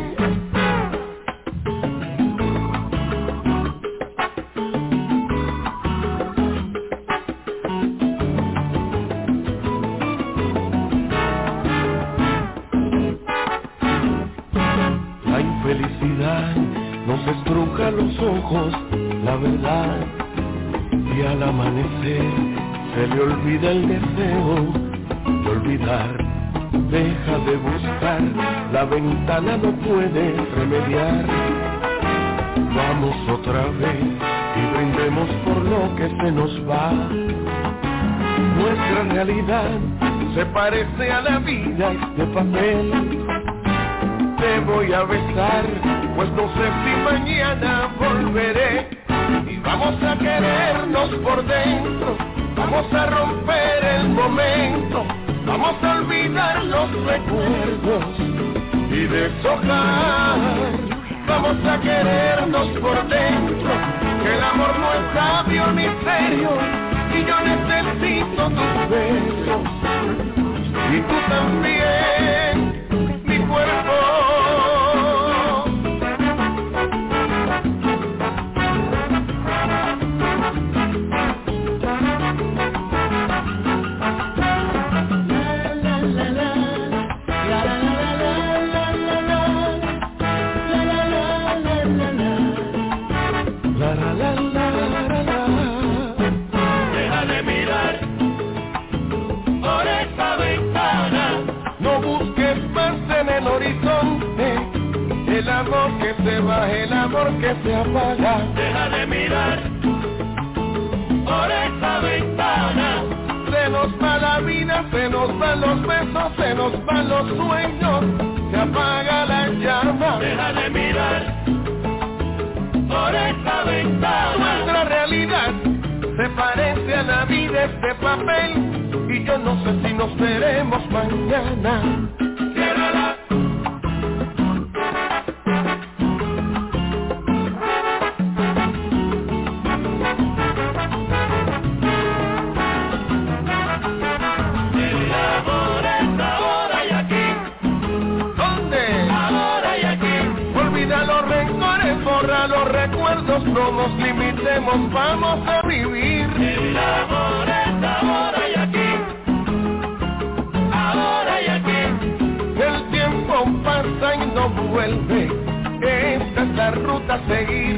Speaker 12: Nos estruja los ojos, la verdad, y al amanecer se le olvida el deseo de olvidar. Deja de buscar, la ventana no puede remediar. que se nos va. Nuestra realidad se parece a la vida de papel. Te voy a besar, pues no sé si mañana volveré. Y vamos a querernos por dentro, vamos a romper el momento, vamos a olvidar los recuerdos y deshojar. Vamos a querernos por dentro, que el amor no es sabio ni serio, y yo necesito tus besos, y tú también, mi cuerpo. El amor que se va, el amor que se apaga.
Speaker 13: Deja de mirar por esa ventana.
Speaker 12: Se nos va la vida, se nos van los besos, se nos van los sueños, se apaga la llama.
Speaker 13: Deja de mirar por esa ventana.
Speaker 12: Nuestra realidad se parece a la vida de papel, y yo no sé si nos veremos mañana.
Speaker 13: Ciérrala.
Speaker 12: Los recuerdos, no nos limitemos, vamos a vivir.
Speaker 13: El amor es ahora y aquí, ahora y aquí.
Speaker 12: El tiempo pasa y no vuelve, esta es la ruta a seguir.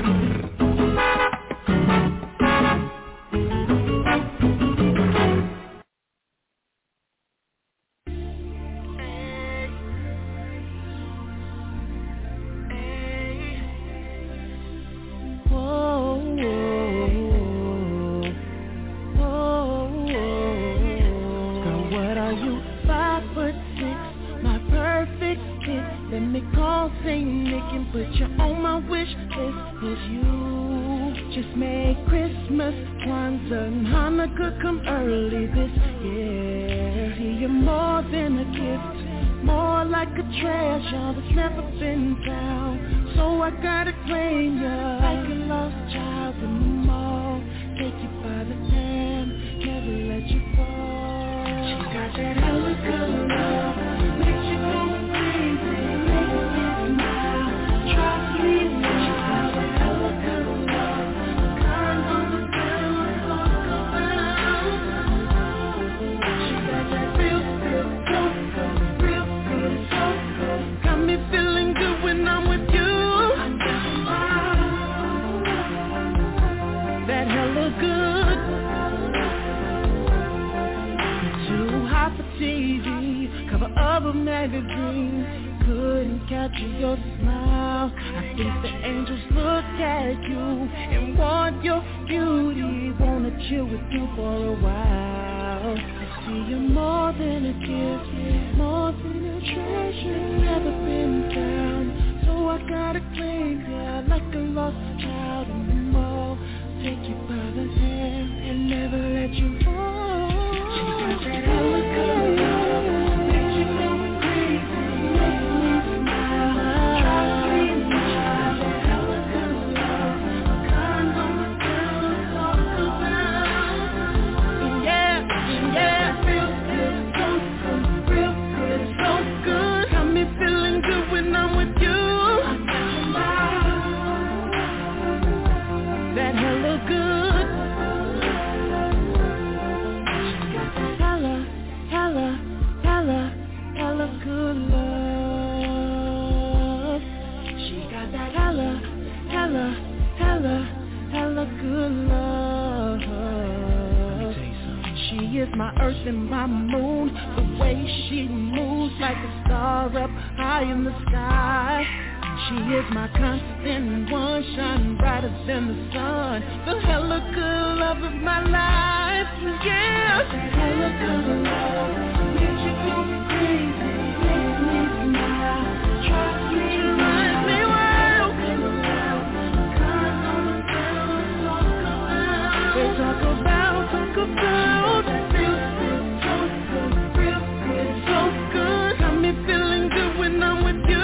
Speaker 5: She is my constant one, shining brighter than the sun. The hella good love of my life, yeah. That hella good love makes you go crazy, makes me smile, drives me drives me wild. Cause on the ground, talk about, they talk about, talk about that real good, so good, real good, so good. Got me feeling good when I'm with you.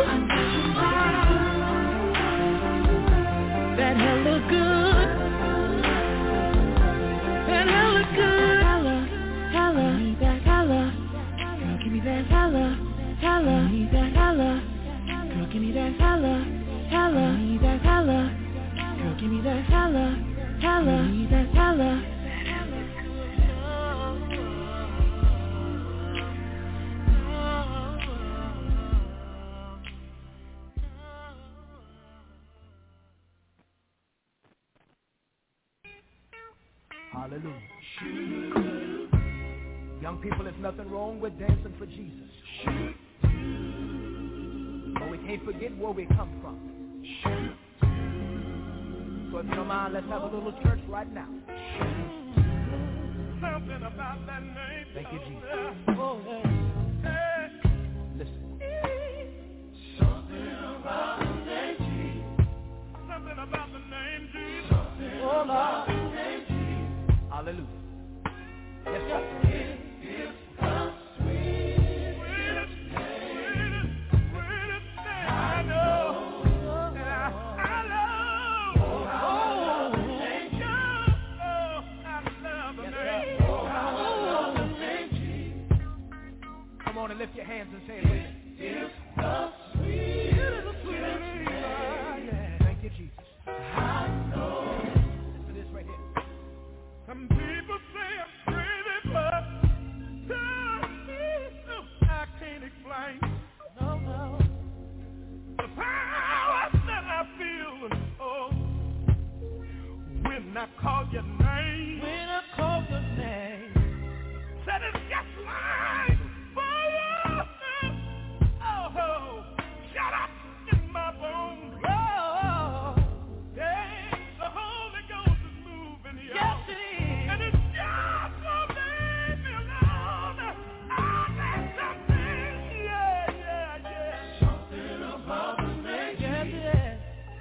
Speaker 5: That hella good, that hella good, hella, hella, need that hella, girl give me that hella, hella, need that hella, girl give me that hella, hella, need that hella, girl give me that hella, hella, need that hella.
Speaker 14: Hallelujah. Young people, there's nothing wrong with dancing for Jesus. But we can't forget where we come from. So if you don't mind, let's have a little church right now.
Speaker 8: Something about that name.
Speaker 14: Thank you, Jesus.
Speaker 8: Oh, yeah. Hey.
Speaker 14: Listen.
Speaker 8: Something about the name Jesus. Something about the name Jesus. Something oh, about the name Jesus.
Speaker 14: Hallelujah. Yes, sir.
Speaker 8: It is the sweetest, sweetest, sweetest, sweetest thing I know. Yeah, I love. Oh, I love the name Jesus. Oh, I love the name. Oh, I love the name Jesus.
Speaker 14: Come on and lift your hands and say it with me.
Speaker 8: It is the sweetest, sweetest thing.
Speaker 14: Thank you, Jesus.
Speaker 8: I know.
Speaker 14: Listen to this right here.
Speaker 8: Some people say I'm crazy, but I can't explain. No, no. The power that I feel, oh, when I call your name. When I call your name. Said it's just like fire. Oh, oh, shut up in my bones. Oh, yeah, the Holy Ghost is moving here. Yes, it is. And it's just so leave me alone. I got something, yeah, yeah, yeah. Something about the name, yeah, yeah.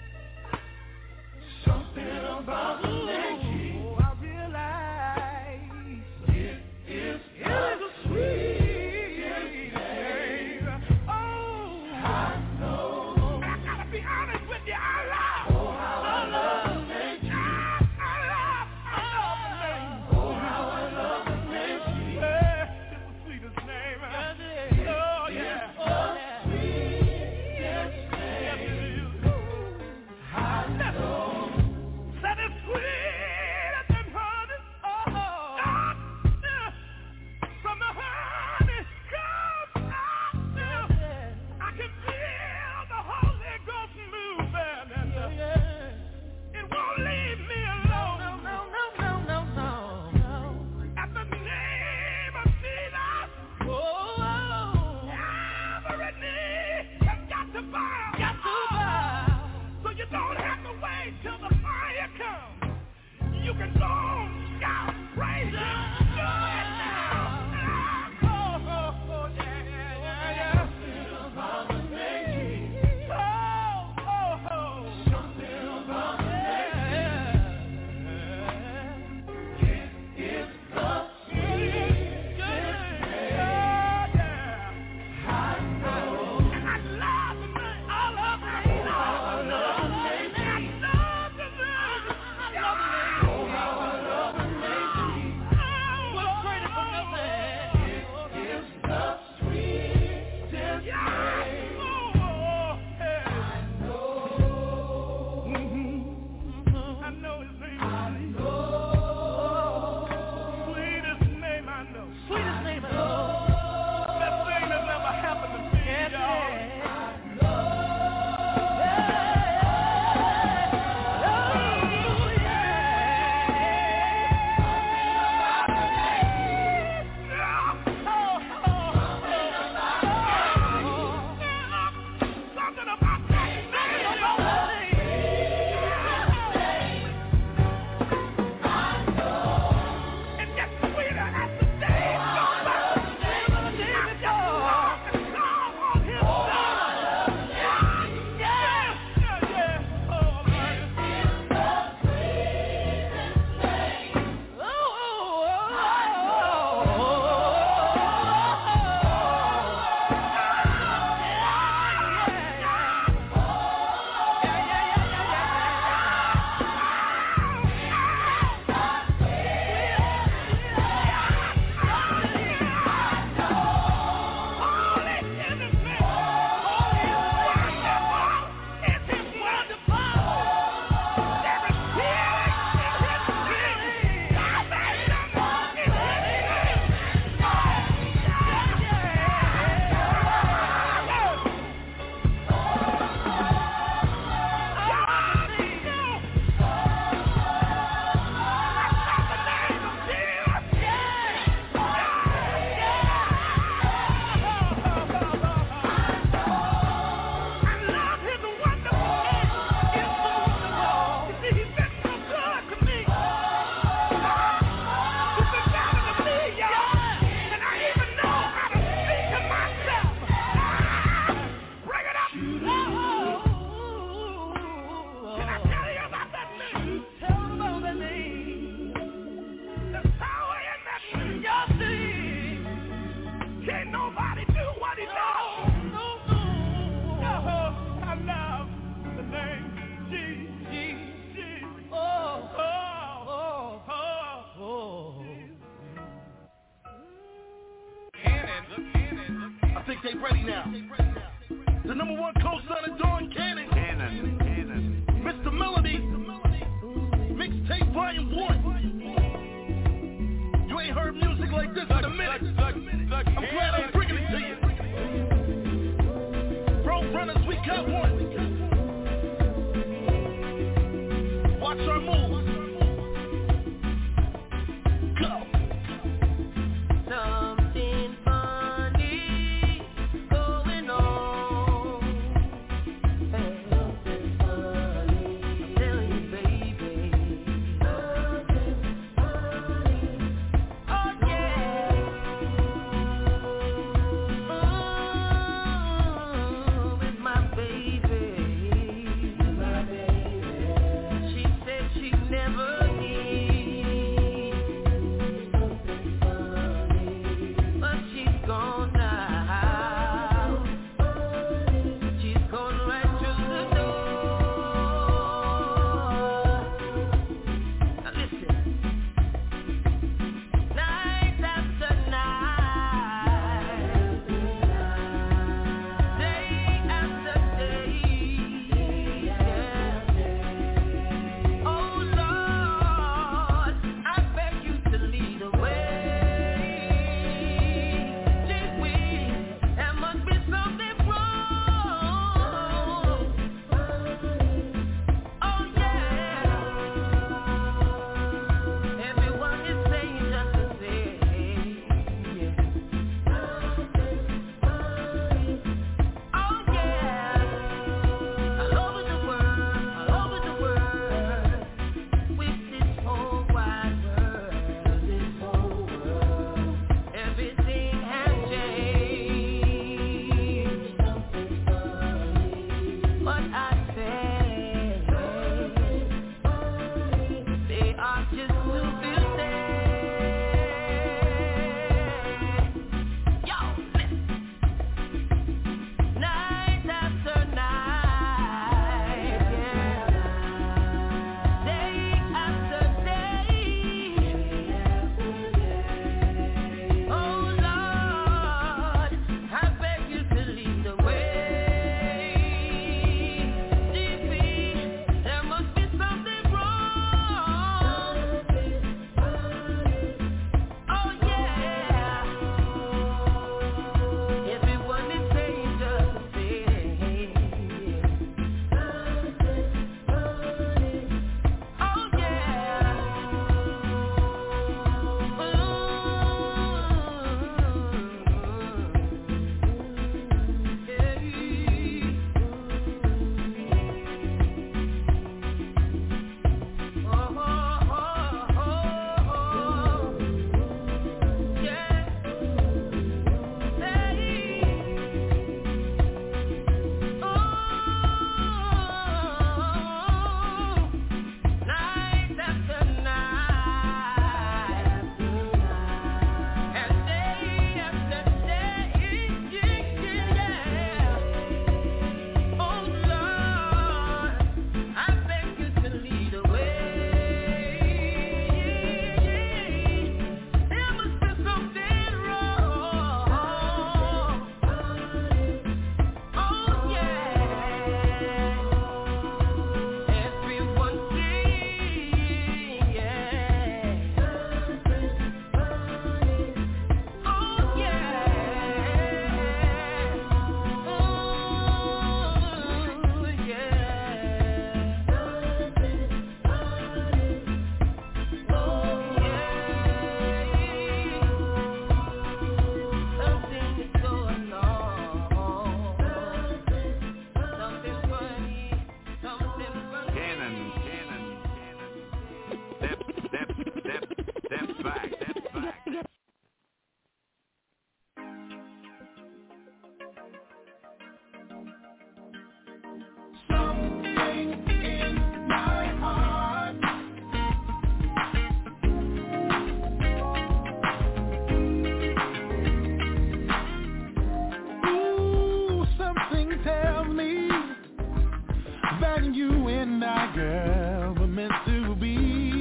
Speaker 8: Something about the name, oh, I realize it is.
Speaker 5: you and I, girl, were meant to be,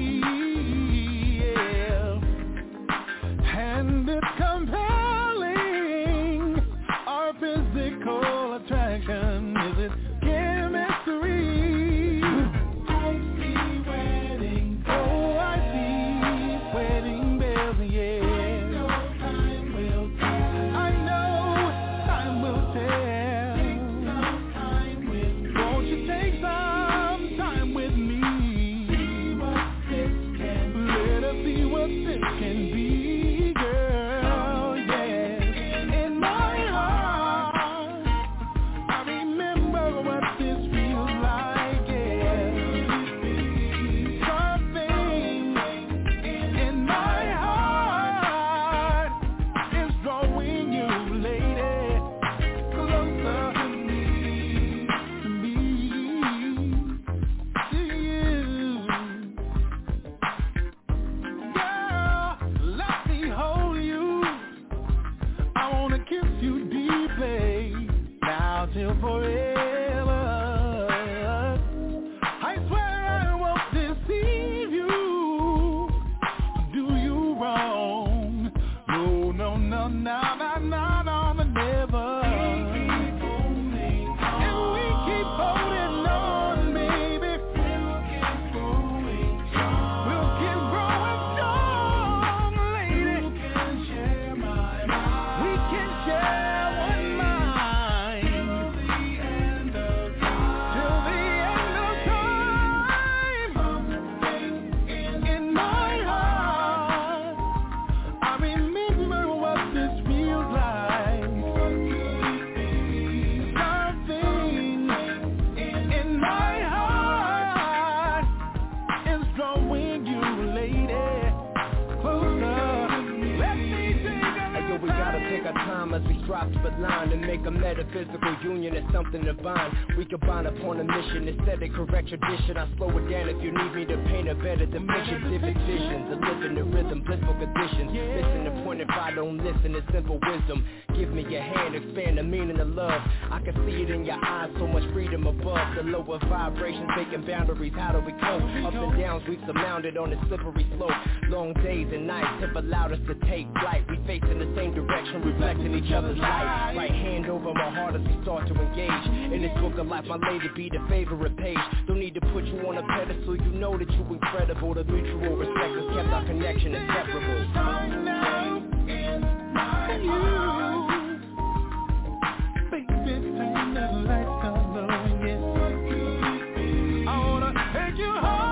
Speaker 5: yeah. And it's compelling, our physical attraction, is it chemistry? I see wedding bells. Oh, I see wedding bells, yeah.
Speaker 15: Metaphysical union is something divine. We combine upon a mission, aesthetic, correct tradition. I slow it down if you need me to paint a better dimension. Vivid visions, a living in rhythm, blissful conditions. Missing the point if I don't listen, it's simple wisdom. Give me your hand, expand the meaning of love. I can see it in your eyes, so much freedom above. The lower vibrations, taking boundaries, how do we cope? Ups and downs we've surmounted on a slippery slope. Long days and nights have allowed us to take flight. We facing the same direction, reflecting each other's light. Right hand over my heart as we start to engage. In this book of life, my lady be the favorite page. Don't need to put you on a pedestal, you know that you incredible. The mutual respect has kept our connection inseparable. Right now, in my you, baby, turn the lights on low, yeah. I wanna take you home.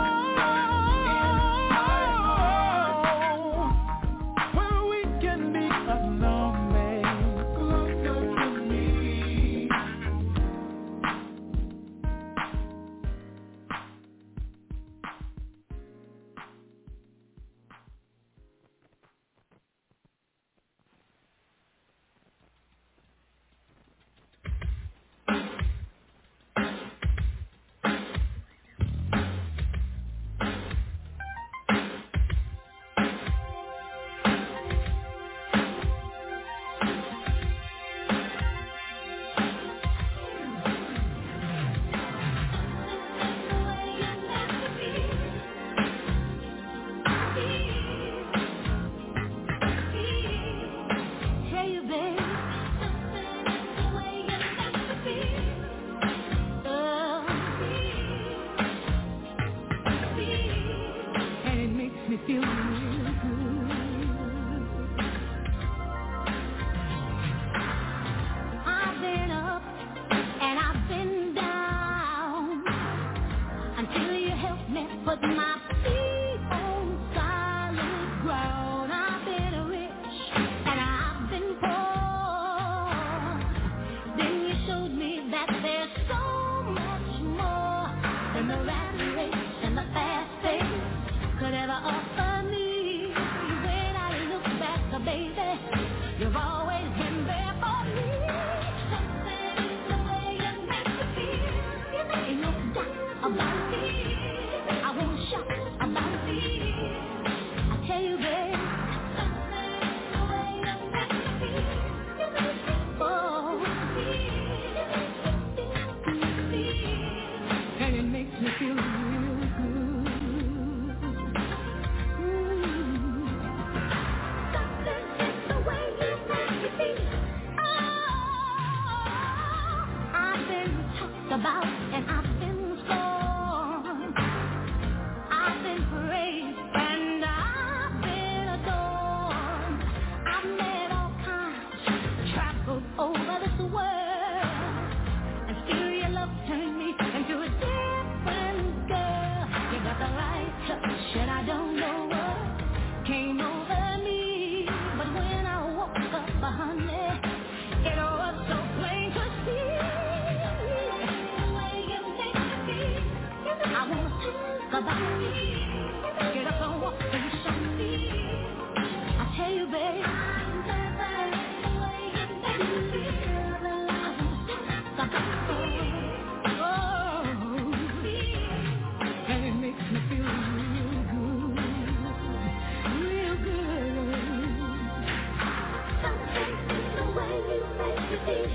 Speaker 15: About me, I won't shout.
Speaker 6: makes me feel real good. Ooh. Something is the way you make me feel. Oh, I've been talked about and I've been scorned. I've been praised and I've been adored. I've met all kinds, traveled over this world, and still your love turned me into a different girl. You got the right touch and I don't know what came over me, but when I woke up, honey, it was so plain to see. The way you make me feel, I wanna talk about it. Get up and walk and show me. I tell you, babe, the way you make me feel, I wanna talk about it. Oh, and it makes me feel real good, real good. Something is the way you make me feel.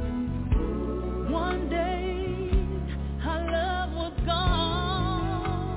Speaker 2: One day our love was gone.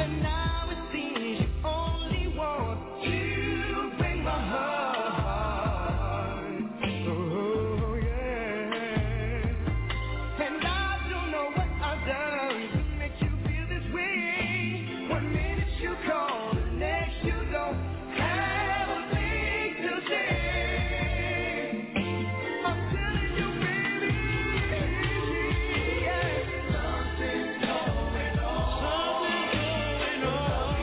Speaker 5: And now it seems you only want to break my heart. Oh yeah. And I don't know what I've done to make you feel this way. One minute you call, the next you don't have a thing to say. I'm telling you, baby, yeah. Something's going on. Something's going on.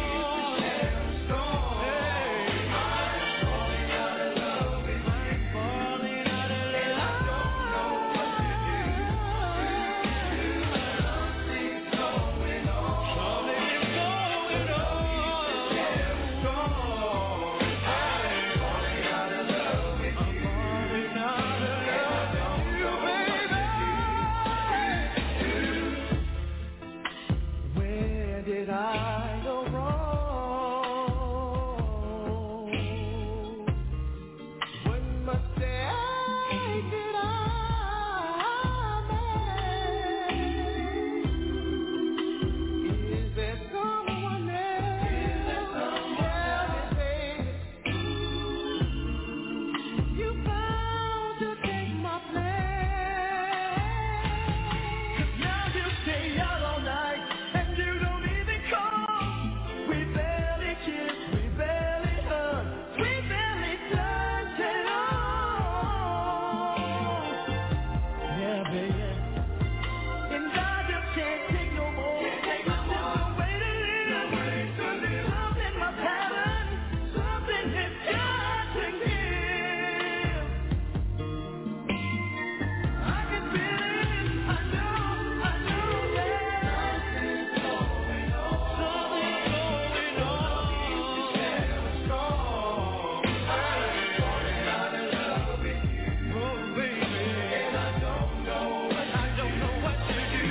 Speaker 5: I'm falling out of love with you. I'm falling out of love. And I don't know what to do. Something's going on. Something's going on. Strong. I'm falling out of love with you. I'm falling out of love with you, baby. Where did I go wrong? What mistake did I make? Is there someone else? Tell me, baby. You bound to take my place. 'Cause now you stay out all night and you don't even call. We barely kiss, we barely hug, we barely touch at all. Yeah, baby. And I just can't take no more. There's no way to live. 'Cause there's love in my pattern. Something has got to give. I can feel it. I know, I know that something's going on. Something's going on. Strong. I'm falling out of love with you. Oh, baby. And I don't know what I don't know what to do.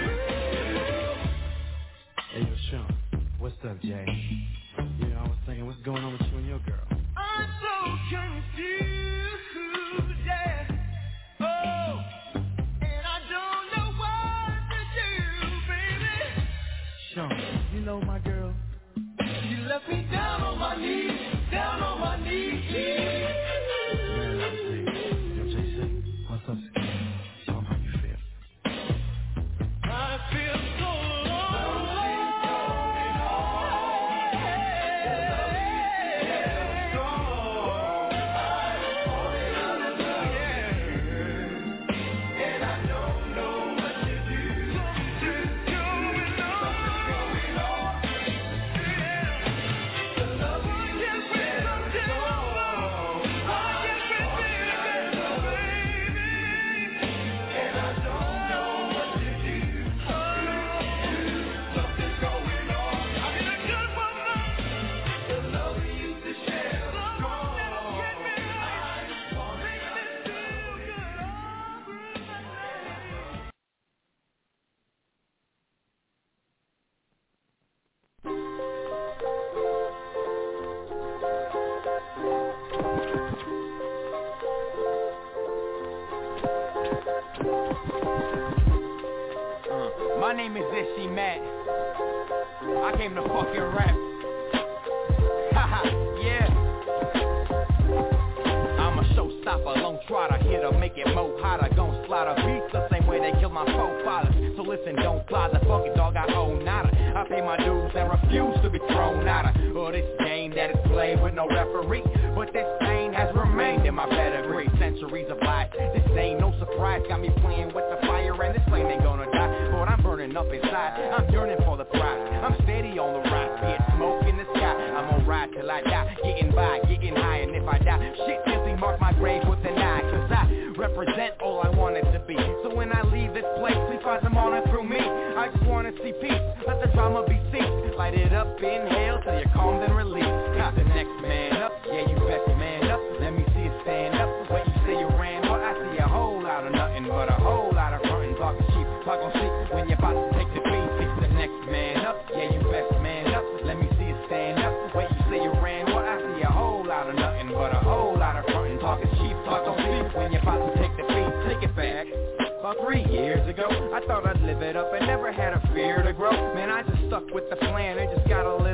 Speaker 16: Hey, yo, Sean, what's up, Jay? You know, I was thinking, what's going on with you and your girl?
Speaker 5: I'm so confused, yeah. Oh, and I don't know what to do, baby.
Speaker 16: Sean, you know my girl?
Speaker 5: You left me down on my knees, down on my knees.
Speaker 16: Man, let's see. Yo, Jay, say, what's up, Ski? Tell him how you feel.
Speaker 5: I feel so alone. And I don't know what to do. Something's going on. The love you give me something more. I can feel it, baby. And I don't know what to do. Something's going on. I need a good woman. The love we used to share. Someone that'll get me right. Make me feel good all through the night.
Speaker 11: Uh, my name is Ishi Matt. I came to fucking rap. Haha, yeah. I'm a showstopper, long trotter, here to make it more hotter. Gon' slaughter beats the same way they killed my forefathers. So listen, don't bother, fuck it, dog, I own nada. I pay my dues and refuse to be thrown out of oh, this game that is played with no referee. But this pain has remained in my pedigree. Centuries of life, this ain't no surprise. Got me playing with the fire and this flame ain't gonna die. But I'm burning up inside, I'm yearning for the prize. I'm steady on the rise, be it smoke in the sky. I'm gonna ride till I die, getting by, getting high. And if I die, shit simply mark my grave with an eye. Cause I represent all I wanted to be. So when I leave this place, please find some honor through me. I just wanna see peace, let the drama be ceased. Light it up, inhale till you're calmed and released. Got the next man up, yeah you best man up. Let me see you stand up, when you say you ran, but I see a whole lot of nothing but a whole lot of frontin', talking cheap. Talk on sheep when you're about to take the beat. It's the next man up, yeah you best man up. Let me see you stand up, when you say you ran, but I see a whole lot of nothing but a whole lot of frontin', talking cheap. Talk on sheep when you're about to take the beat. Take it back. About three years ago, I thought I'd live it up and never had a fear to grow. Man, I just stuck with the plan and just gotta live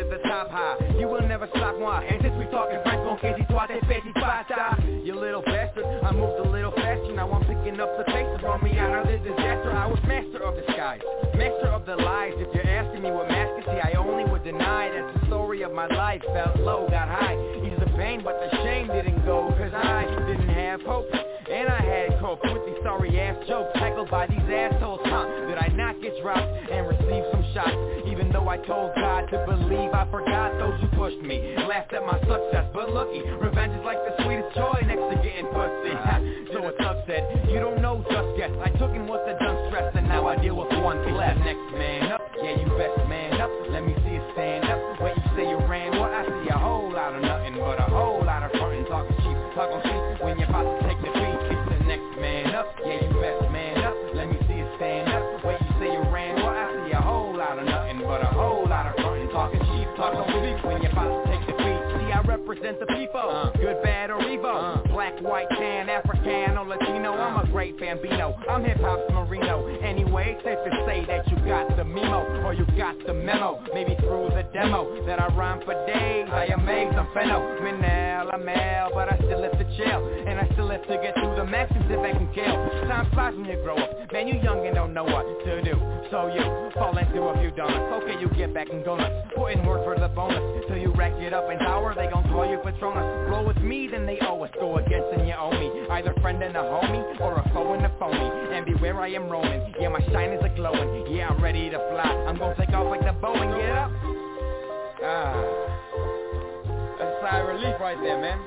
Speaker 11: at the top high. You will never stop moi. And since we talking French, on K G toi t'es petit pata. You little bastard, I moved a little faster. Now I'm picking up the pace to run me out of this disaster. I was master of disguise, master of the lies. If you're asking me what mask is, see, I only would deny that the story of my life felt low, got high. Easy the pain, but the shame didn't go, cause I didn't have hope. And I had cope with these sorry ass jokes tackled by these assholes, huh? Did I not get dropped and receive some shots? Even though I told God to believe, I forgot those who pushed me, laughed at my success. But looky, revenge is like the sweetest joy next to getting pussy. So a thug said, you don't know just yet. I took him with the done stress, and now I deal with one left. Next man up, yeah, you best man up. Let me see you stand up. When you say you ran, what I see a whole lot of nothing but a whole lot of frontin', talking cheap, talking cheap. When you're about to take the beat, it's the next man up. Yeah, you best man up. Let me see you stand up. When you say you ran, what I see a whole lot of nothing but a whole lot of frontin', talking cheap, talking cheap. When you're about to take the beat, see I represent the people, uh, good, bad, or evil, uh, black, white, tan, African, or Latino. I'm a great Bambino, I'm hip-hop's Marino. Anyway, safe to say that you got the memo, or you got the memo, maybe through the demo, that I rhyme for days. I amaze, I'm feno, Minel, I'm L, but I still have to chill, and I still have to get through the maxes if I can kill. Time flies when you grow up, man, you young and don't know what to do, so you fall into a few donuts. Okay, you get back and go nuts, put in work for the bonus, till you rack it up and tower, they gon' call you Patronus. Roll with me, then they owe us, go against and you owe me, either friend and a homie, or a foe and a phony, and beware I am roaming, yeah, my shine is a glowing, yeah, I'm ready to fly, I'm gonna take off like the Boeing, get up. Ah, that's a sigh of relief right there, man.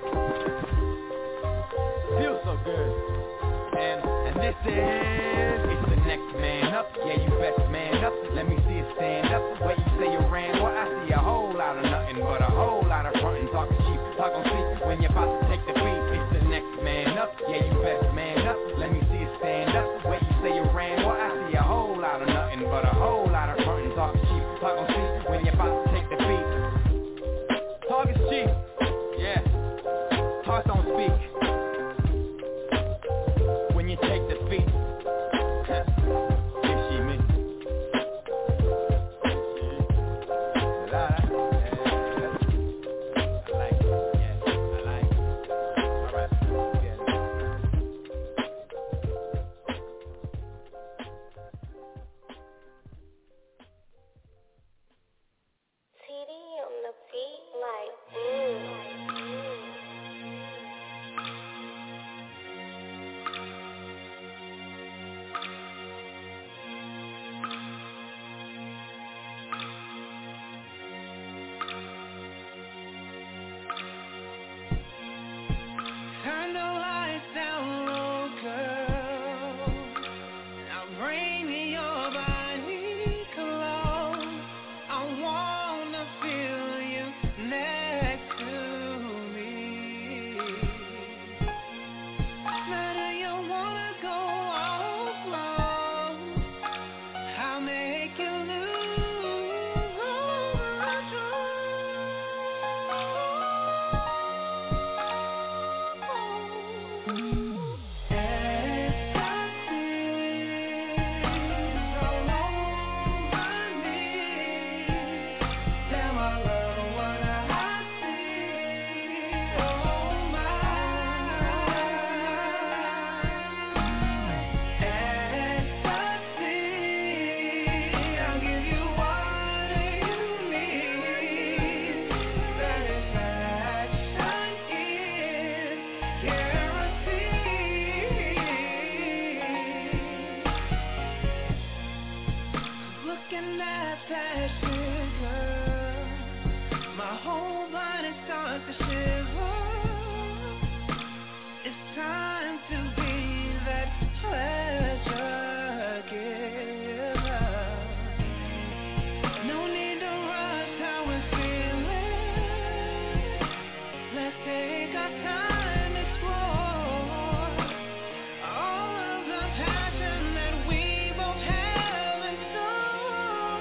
Speaker 11: Feels so good. And, and this is, it's the next man up. Yeah, you best man up. Let me see you stand up. Where you say you ran, well, I see a whole lot of nothing but a whole lot of frontin', talking cheap, talking cheap. When you're about to take the beat, it's the next man up. Yeah, you best man up. Let me see you stand up. Where you say you ran, well, I see a whole lot of nothing but a whole lot of frontin', talking cheap, talking cheap. When you're about to take the beat, talk is cheap. Yeah, hearts don't speak. When you take the beat, if she me.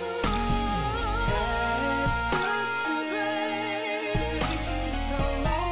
Speaker 6: So long.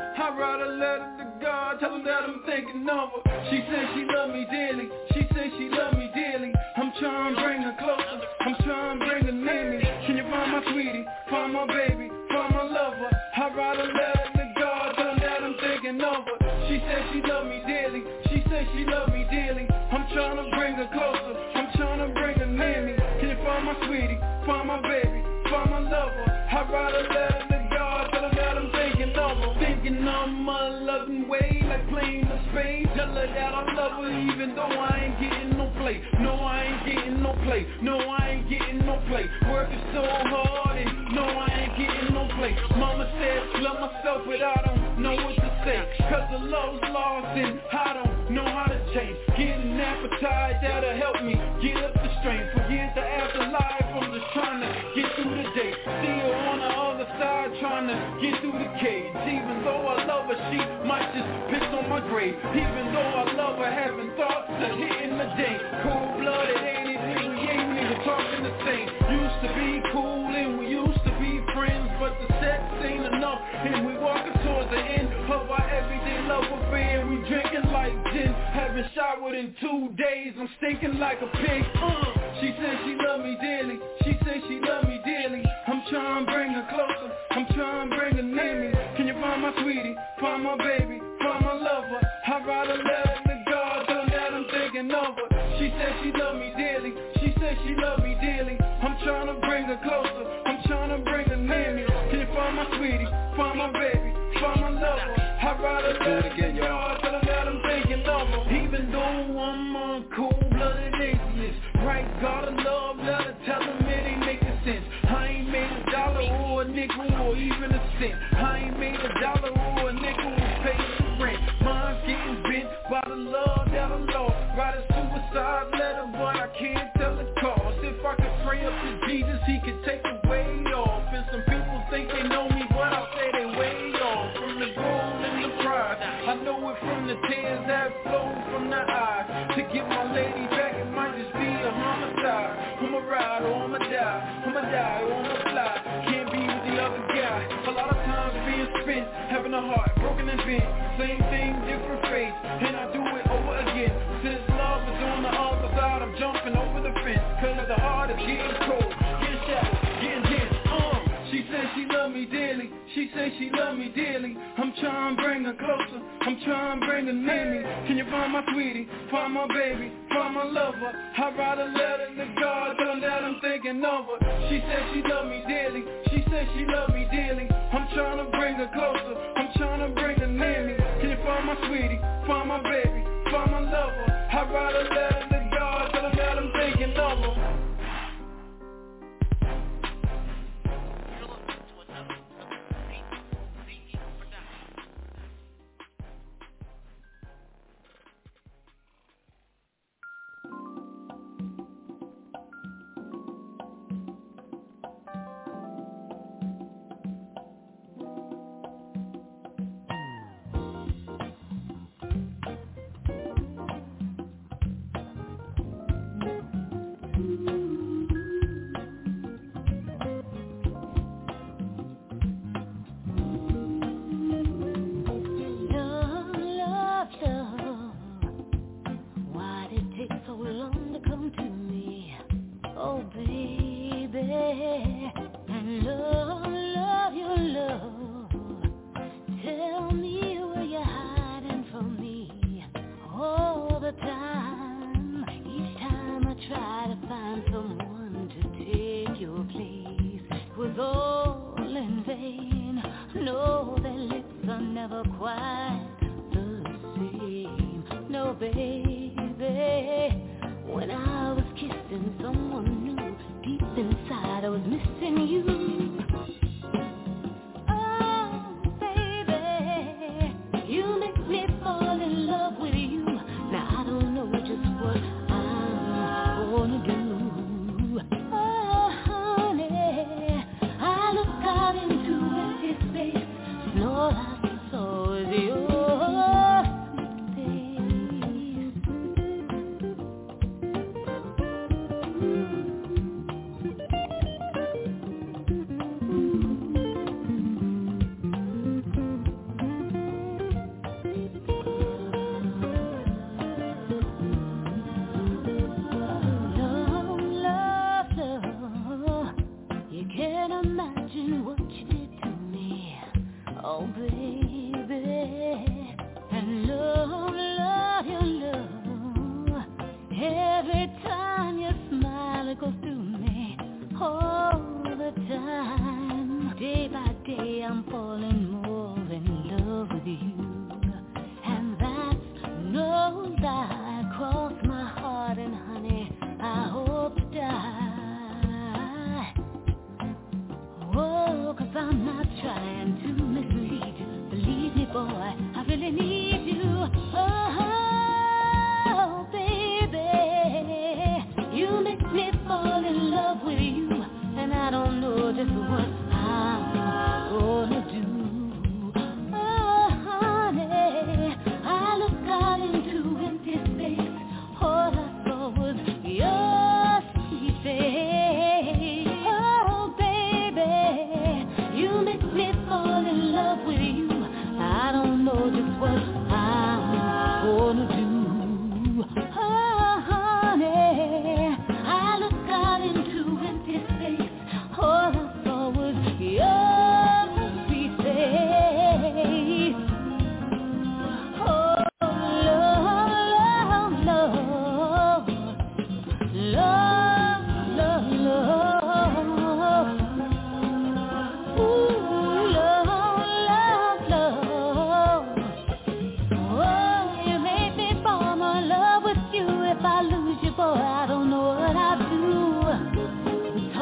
Speaker 7: I'd rather let her to God, tell her that I'm thinking of her. She said she love me dearly, she said she love me dearly. I'm trying to bring her closer, I'm trying to bring her near me. Can you find my sweetie, find my baby, find my lover? I'd rather let her to God, tell her that I'm thinking of her. She said she love me dearly, she said she love me dearly. I'm trying to bring her closer, I'm trying to bring her near me. Can you find my sweetie, find my baby, find my lover? I'd rather let her to God, tell her that I'm thinking of her. Thinking of my loving way, like playing the spade. Tell her that I love her even though I ain't getting no play. No, I ain't getting no play, no, I ain't getting no play. Working so hard and no, I ain't getting no play. Mama said love myself but I don't know what to say. Cause the love's lost and I don't know how to change. Get an appetite that'll help me get up the strength. Forget the afterlife, I'm just trying to get through the day. See her on the other side trying to get through the cage. Even though I love her, she might just piss on my grave. Even though I love her, having thoughts of hitting the day. Cold-blooded, ain't it? We ain't even talking the same. Used to be cool and we used to be friends, but the sex ain't enough and we walking towards the end of our everyday love affair. We drinking like gin, haven't showered in two days, I'm stinking like a pig. uh. She said she love me dearly, she said she love me dearly. I'm trying to bring her closer, I'm trying to bring her near me. Can you find my sweetie, find my baby, find my lover? I'd rather let her to God, tell her that I'm thinking of her. She said she love me dearly, she said she love me dearly. I'm trying to bring her closer, I'm trying to bring her near me. Can you find my sweetie, find my baby, find my lover? I'd rather let her to God, tell her that I'm thinking of her. Even though I'm a cold-blooded atheist, right, God of love, let her tell him it ain't making sense. I ain't made a dollar or a nickel or even a cent. I ain't made a dollar or a nickel or paid the rent. Mine's getting bent by the love that I lost. Write a suicide letter, but I can't tell the cause. If I could pray up to Jesus, he could take the weight off. And some people think they know me, but I say they way off. From the gold and the pride, I know it from the tears that flow from the eyes. To get my lady back, it might just be a homicide. I'ma ride or I'ma die, I'ma die or I'ma fly. Can't be with the other guy. A lot of times being spent, having a heart broken and bent. Same thing, different face, and I do it over again. Since love is on the other side, I'm jumping over the fence. Cause the heart is getting cold, getting shattered, getting dense. uh. She said she love me dearly, she said she love me dearly. I'm trying to bring her closer, I'm trying to bring her near me. Can you find my sweetie, find my baby, find my lover? I'd rather let her to God, tell her that I'm thinking of her. She said she love me dearly, she said she love me dearly. I'm trying to bring her closer, I'm trying to bring her near me. Can you find my sweetie, find my baby, find my lover? I'd rather let her to God, tell her that I'm thinking of her.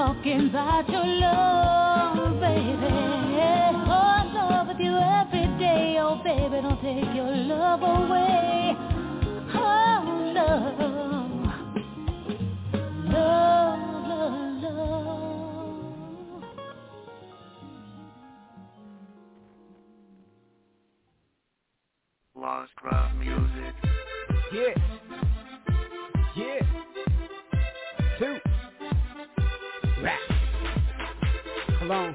Speaker 6: talking about your love, baby. Oh, in love with you every day. Oh, baby, don't take your love away. Oh, love, love, love, love.
Speaker 17: Lost Crowd Music.
Speaker 18: Yeah. Yeah. Two. Rap. Cologne.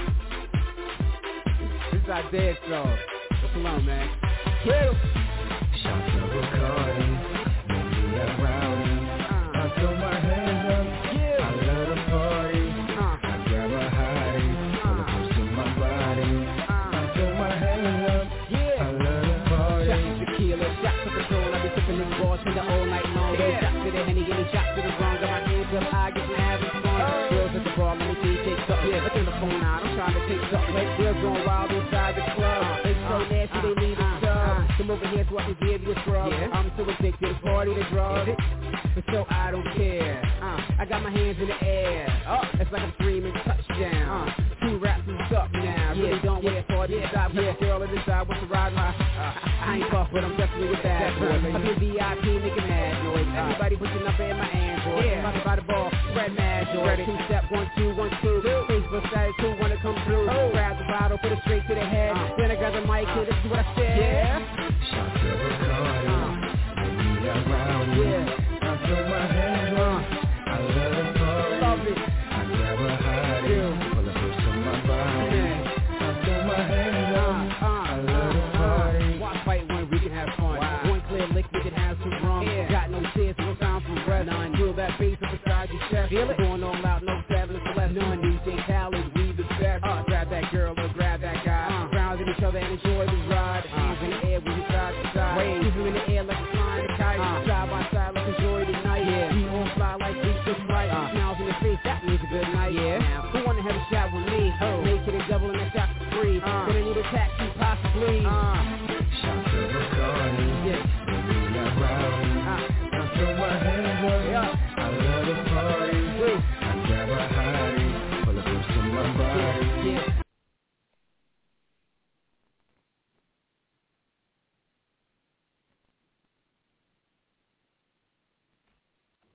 Speaker 18: This is our dead song. So Cologne, man. Kill.
Speaker 12: Shots of Bacardi, maybe a brownie. I throw my hands up, yeah. I let her party. uh. I grab a hottie, put a purse in my body. uh. I throw my hands up, yeah. I let her party.
Speaker 18: Shots of tequila, shots of Patron. I be sipping this ball till the all night long. Yeah. Shots to the Henny, any shots to the wrong. Got my hands up high, get my having fun. Oh. Girls at the bar, let me see you take something. Yeah, look in the phone out, I'm trying to take something. Like girls going wild inside the club. uh. They so uh. nasty, they leave a stub. Come over here so I can give you a scrub. Yeah. I'm so addicted to party to drugs, but so I don't care. Uh, I got my hands in the air. Oh, it's like I'm screaming touchdown. Uh, two raps and stuff now. Yeah. Really don't yeah. want to party inside. Yeah. The girl inside wants to ride my. Uh, I ain't buff, but I'm definitely a bad boy. I'm in V I P making mad noise. Uh, Everybody put your number in my Android. Yeah. About to buy the ball, spread mad joy. Ready. Two step, one, two, one, two. Facebook status, two, wanna come through. Oh. Grab the bottle, put it straight to the head. Uh, then I grab the mic, uh, and this is what I said. Yeah.
Speaker 12: Shots of Bacardi, maybe a brownie. Yeah. I throw my hands up, I let her party.
Speaker 18: Love it.
Speaker 12: I grab a hottie, pull a purse on my body. Yeah. I throw my hands up, uh, uh, I let her party.
Speaker 18: One fight, one we can have fun. Wow. One clear lick, we can have some rum. Yeah. Got no tears, no time for rest. None. Feel that bass up inside your chest. Feel it. Going all out, no traveling for less. None. D J Khaled, we the best. Uh, grab that girl or grab that guy. Uh, Rounding each other and enjoy the ride. Uh, Hands in the air, we can side to side. Wave. Keep you in the air like a flying kite. Uh, side by side, let's enjoy the night. Yeah. We all fly like we just right. Uh, Smiles in the face, that means a good night. Yeah. Now, who wanna have a shot with me? Oh.